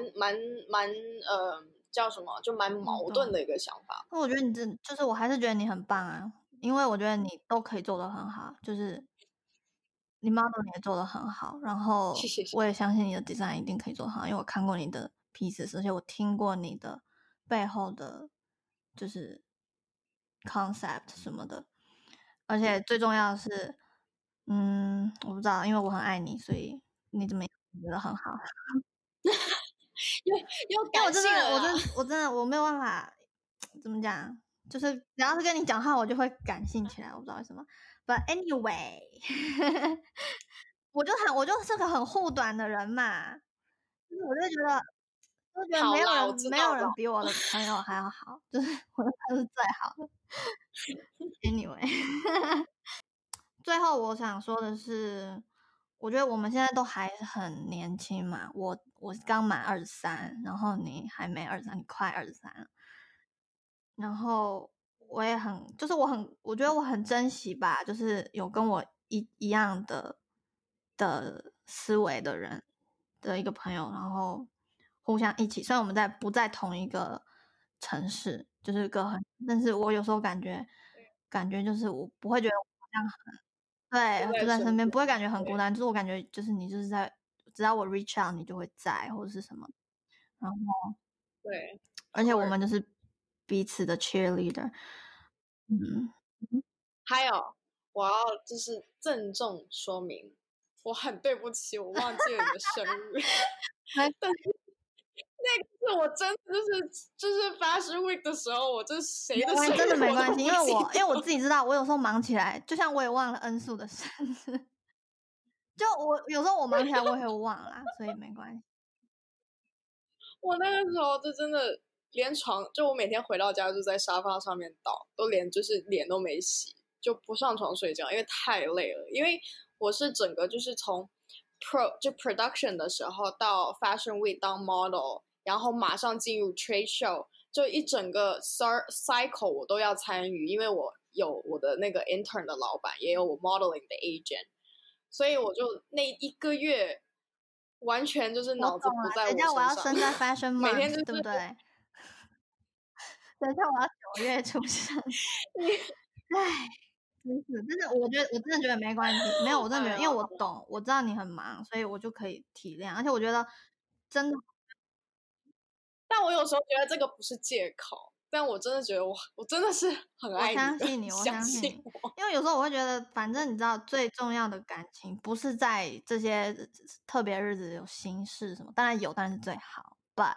叫什么，就蛮矛盾的一个想法。 那我觉得你就是我还是觉得你很棒啊，因为我觉得你都可以做得很好，就是你 model 也做得很好，然后谢谢我也相信你的 design 一定可以做得好，因为我看过你的 pieces， 而且我听过你的背后的就是 concept 什么的，而且最重要的是，我不知道，因为我很爱你，所以你怎么样我觉得很好。 又因为我真感性了啦。 的我真的我没有办法怎么讲，就是只要是跟你讲话，我就会感性起来，我不知道为什么。But anyway， 我就是个很护短的人嘛，就是我就觉得好啦我知道没有人比我的朋友还要好，就是我的朋友是最好的。Anyway， 最后我想说的是，我觉得我们现在都还很年轻嘛，我刚满23，然后你还没23，你快23了。然后我也就是我觉得我很珍惜吧，就是有跟我一样的思维的人的一个朋友，然后互相一起，虽然我们不在同一个城市，就是但是我有时候感觉就是我不会觉得我好像对不在身边，不会感觉很孤单，就是我感觉就是你就是只要我 reach out 你就会在或者是什么，然后对， 而且我们就是彼此的 cheerleader。 还有我要就是郑重说明，我很对不起，我忘记了你的生日。但是那个是我真的就是 Fashion Week 的时候，我就是谁的生日真的没关系，因为我我自己知道，我有时候忙起来，就像我也忘了恩素的生日，就我有时候我忙起来我也会忘啦，所以没关系。 我那个时候就真的连床，就我每天回到家就在沙发上面倒，都连就是脸都没洗，就不上床睡觉，因为太累了。因为我是整个就是从 production 的时候到 Fashion Week 当 model， 然后马上进入 trade show， 就一整个 cycle 我都要参与，因为我有我的那个 intern 的老板，也有我 modeling 的 agent，所以我就那一个月完全就是脑子不在我身上。 等一下我要生在 Fashion 每天 Month， 就是对不对？等一下我要9月出生。唉，真的，我真的觉得没关系，没有，我真的觉得，因为我懂，我知道你很忙，所以我就可以体谅，而且我觉得真的， 但我有时候觉得这个不是借口，但我真的觉得我真的是很我爱相信你，我相信你，因为有时候我会觉得，反正你知道，最重要的感情不是在这些特别日子有心事什么，当然有，但是最好，but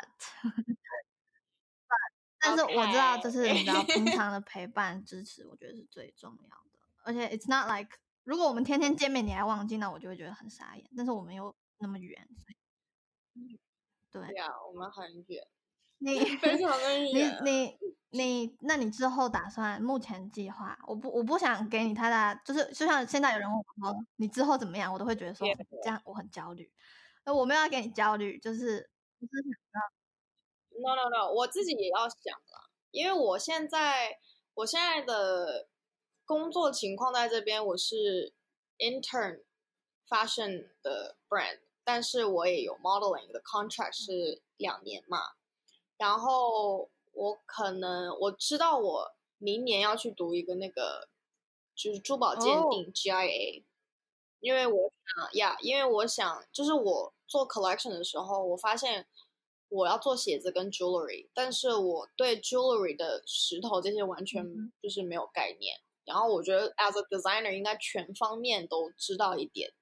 但是我知道，就是你知道，平常的陪伴支持，我觉得是最重要的。而且 it's not like 如果我们天天见面你还忘记，那我就会觉得很傻眼。但是我们又那么远，所以对呀，我们很远， 你非常的远。 那你之后打算目前计划？我不想给你太大，就是就像现在有人问我说你之后怎么样，我都会觉得说这样我很焦虑。我没有要给你焦虑，就是想 No， 我自己也要想了，因为我现在的工作情况在这边，我是 intern fashion 的 brand， 但是我也有 modeling 的 contract 是2年嘛，然后我知道我明年要去读一个那个就是珠宝鉴定 GIA，因为我想就是我做 collection 的时候，我发现我要做鞋子跟 jewelry， 但是我对 jewelry 的石头这些完全就是没有概念。然后我觉得 as a designer 应该全方面都知道一点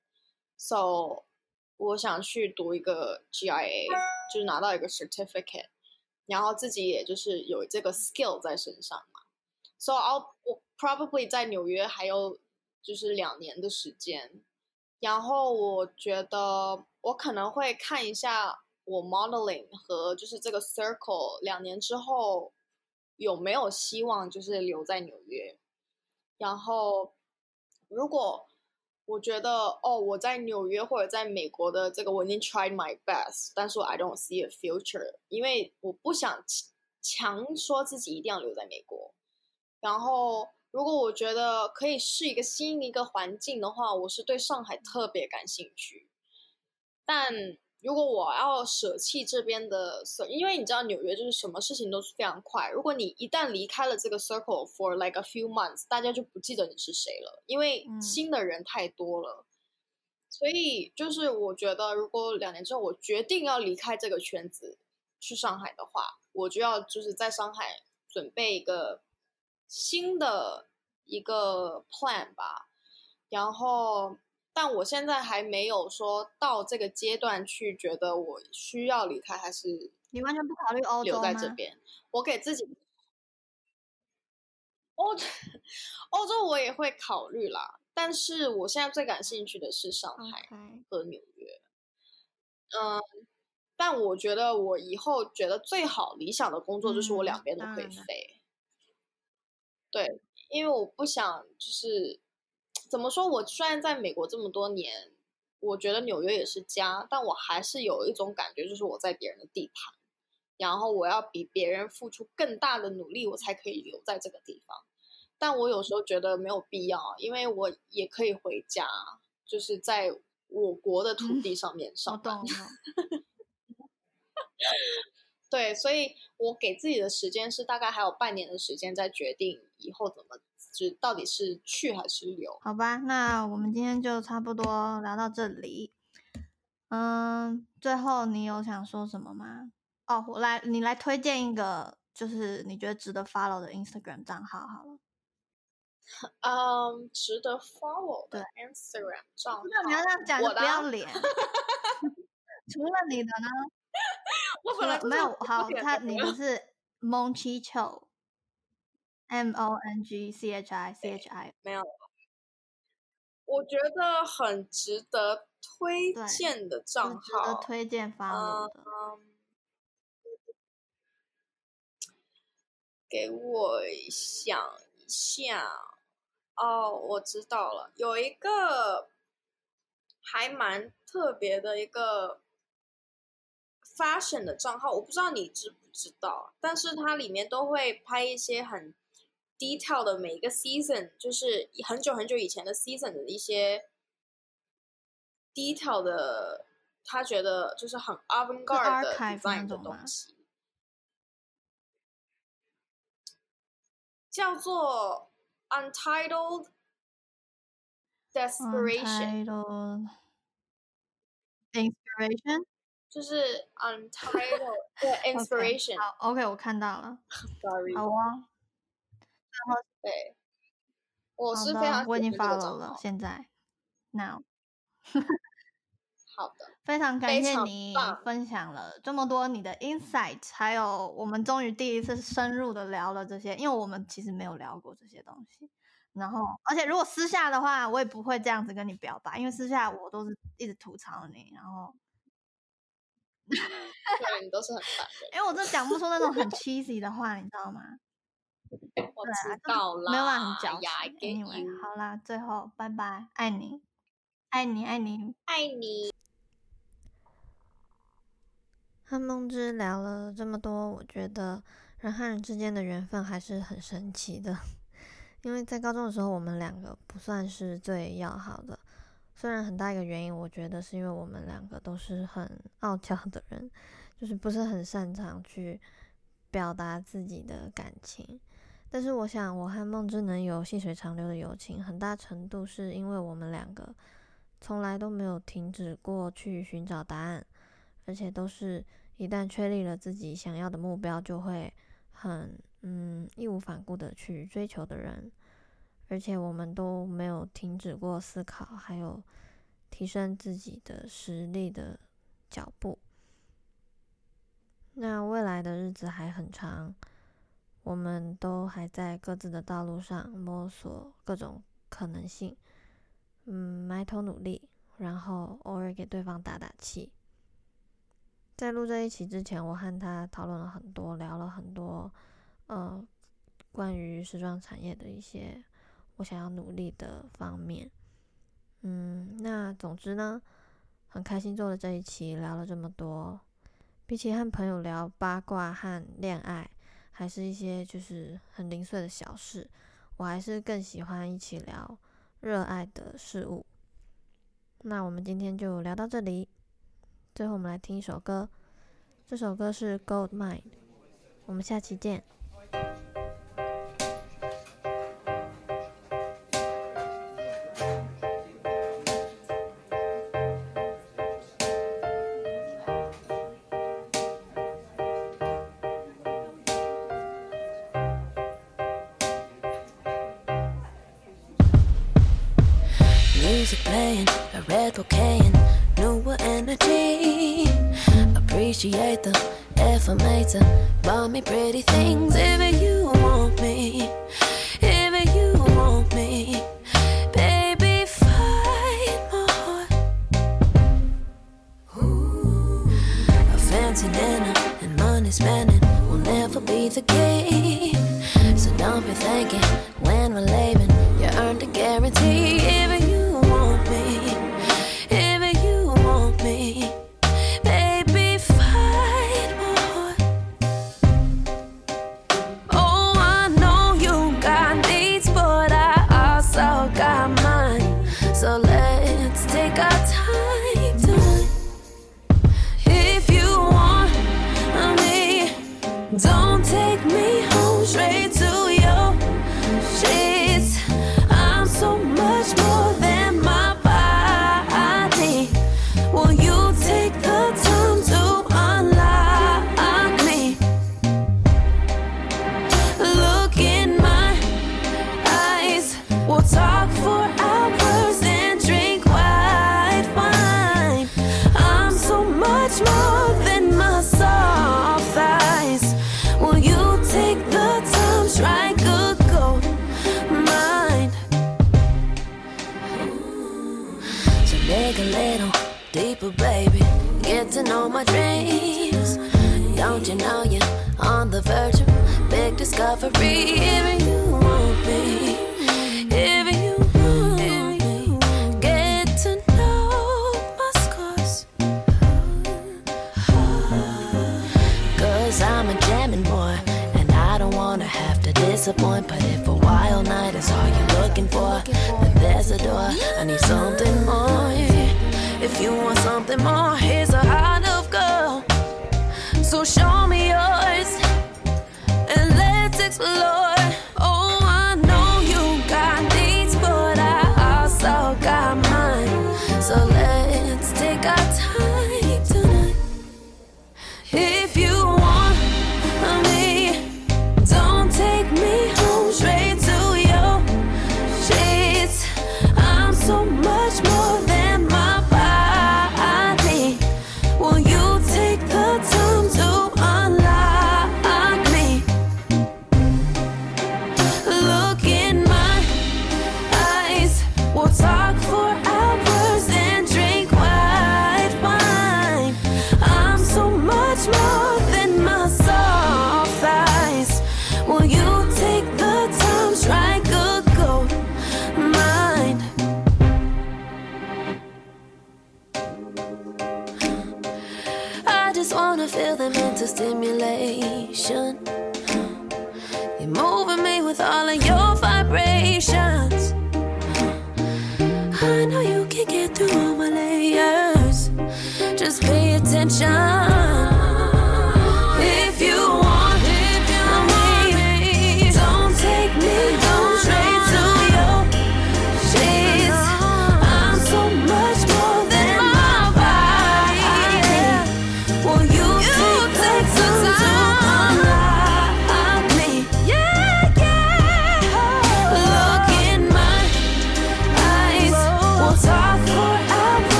，so 我想去读一个 GIA， 就是拿到一个 certificate， 然后自己也就是有这个 skill 在身上嘛。So 我 probably 在纽约还有就是2年的时间，然后我觉得我可能会看一下我 modeling 和就是这个 circle 2年之后有没有希望就是留在纽约。然后如果我觉得我在纽约或者在美国的这个我已经 tried my best， 但是我 I don't see a future， 因为我不想强说自己一定要留在美国。然后如果我觉得可以试一个新一个环境的话，我是对上海特别感兴趣。但如果我要舍弃这边的，因为你知道纽约就是什么事情都是非常快，如果你一旦离开了这个 circle for like a few months， 大家就不记得你是谁了，因为新的人太多了。所以就是我觉得如果2年之后我决定要离开这个圈子去上海的话，我就要就是在上海准备一个新的一个 plan 吧。然后但我现在还没有说到这个阶段去觉得我需要离开还是你完全不考虑欧洲吗？ 留在这边。我给自己欧洲我也会考虑啦，但是我现在最感兴趣的是上海和纽约。但我觉得我以后觉得最好理想的工作就是我2边都可以飞。对，因为我不想就是怎么说，我虽然在美国这么多年，我觉得纽约也是家，但我还是有一种感觉，就是我在别人的地盘，然后我要比别人付出更大的努力，我才可以留在这个地方。但我有时候觉得没有必要，因为我也可以回家，就是在我国的土地上面上班。对，所以我给自己的时间是大概还有半年的时间，再决定以后怎么，就到底是去还是留。 好吧，那我们今天就差不多聊到这里。最后你有想说什么吗？你来推荐一个，就是你觉得值得 follow 的 Instagram 账号好了。 值得 follow 的 Instagram 账号。 那你要这样讲就不要脸。除了你的呢？ 我本来没有好，你的是 Mongchicho MONGCHI 没有。我觉得很值得推荐的账号， 值得推荐 follow 的。 给我想一下。我知道了，有一个还蛮特别的一个 fashion 的账号，我不知道你知不知道，但是它里面都会拍一些很 detail 的每一个 season， 就是很久很久以前的 season 的一些 detail 的，他觉得就是很 avant-garde 的 design 的东西，叫做 Untitled Desperation。 Inspiration 就是 Untitled 对 Inspiration。 好 OK 我看到了 Sorry。 好哦， 对，我是好非常的，我已经喜欢这个 follow 账了， 号。 现在 now 好的， 非常感非常谢你棒分享了这么多你的 insight， 还有我们终于第一次深入的聊了这些，因为我们其实没有聊过这些东西。然后，而且如果私下的话，我也不会这样子跟你表白，因为私下我都是一直吐槽你，然后对，你都是很烦人。 因为我真的讲不出那种很 cheesy 的话，你知道吗？ 我对啊， 知道啦， 没有办法很矫呀情。 ，get Anyway， you， 好啦，最后拜拜，爱你，爱你，爱你， 爱你。 和梦之聊了这么多，我觉得人和人之间的缘分还是很神奇的。因为在高中的时候，我们两个不算是最要好的，虽然很大一个原因，我觉得是因为我们两个都是很傲娇的人，就是不是很擅长去表达自己的感情。但是我想，我和梦之能有细水长流的友情，很大程度是因为我们两个从来都没有停止过去寻找答案，而且都是一旦确立了自己想要的目标，就会很义无反顾的去追求的人。而且我们都没有停止过思考，还有提升自己的实力的脚步。那未来的日子还很长，我们都还在各自的道路上摸索各种可能性，埋头努力，然后偶尔给对方打打气。在录这一期之前，我和他讨论了很多，聊了很多关于时装产业的一些我想要努力的方面。那总之呢，很开心做了这一期，聊了这么多。比起和朋友聊八卦和恋爱，还是一些就是很零碎的小事，我还是更喜欢一起聊热爱的事物。那我们今天就聊到这里，最后我们来听一首歌，这首歌是 Goldmine， 我们下期见。 Music playing, a red bouquet, newer energy. Appreciate the affirmator. Buy me pretty things if you want me. If you want me, baby, fight my heart. A fancy dinner and money spending will never be the game. So don't be thinking when we're leaving, you earned a guarantee. If you want me, if you want me, baby, fight my heart. Oh, I know you got needs, but I also got mine. So let's take our time tonight. If you want me, don't take me home straight to your sheets. I'm so much more than my body. Will you take the time to unlock me? Look in my eyes. We'll talk for hours and drink white wine. I'm so much more than my soft eyes. Will you take the time, strike a gold mine? So dig a little deeper, baby. Get to know my dreams. Don't you know you're on the verge of big discovery? If you want me, if you want me, get to know my scars. 'Cause I'm a disappoint. But if a wild night is all you're looking for, then there's a door. I need something more. If you want something more, here's a heart of gold. So show me yours and let's explore.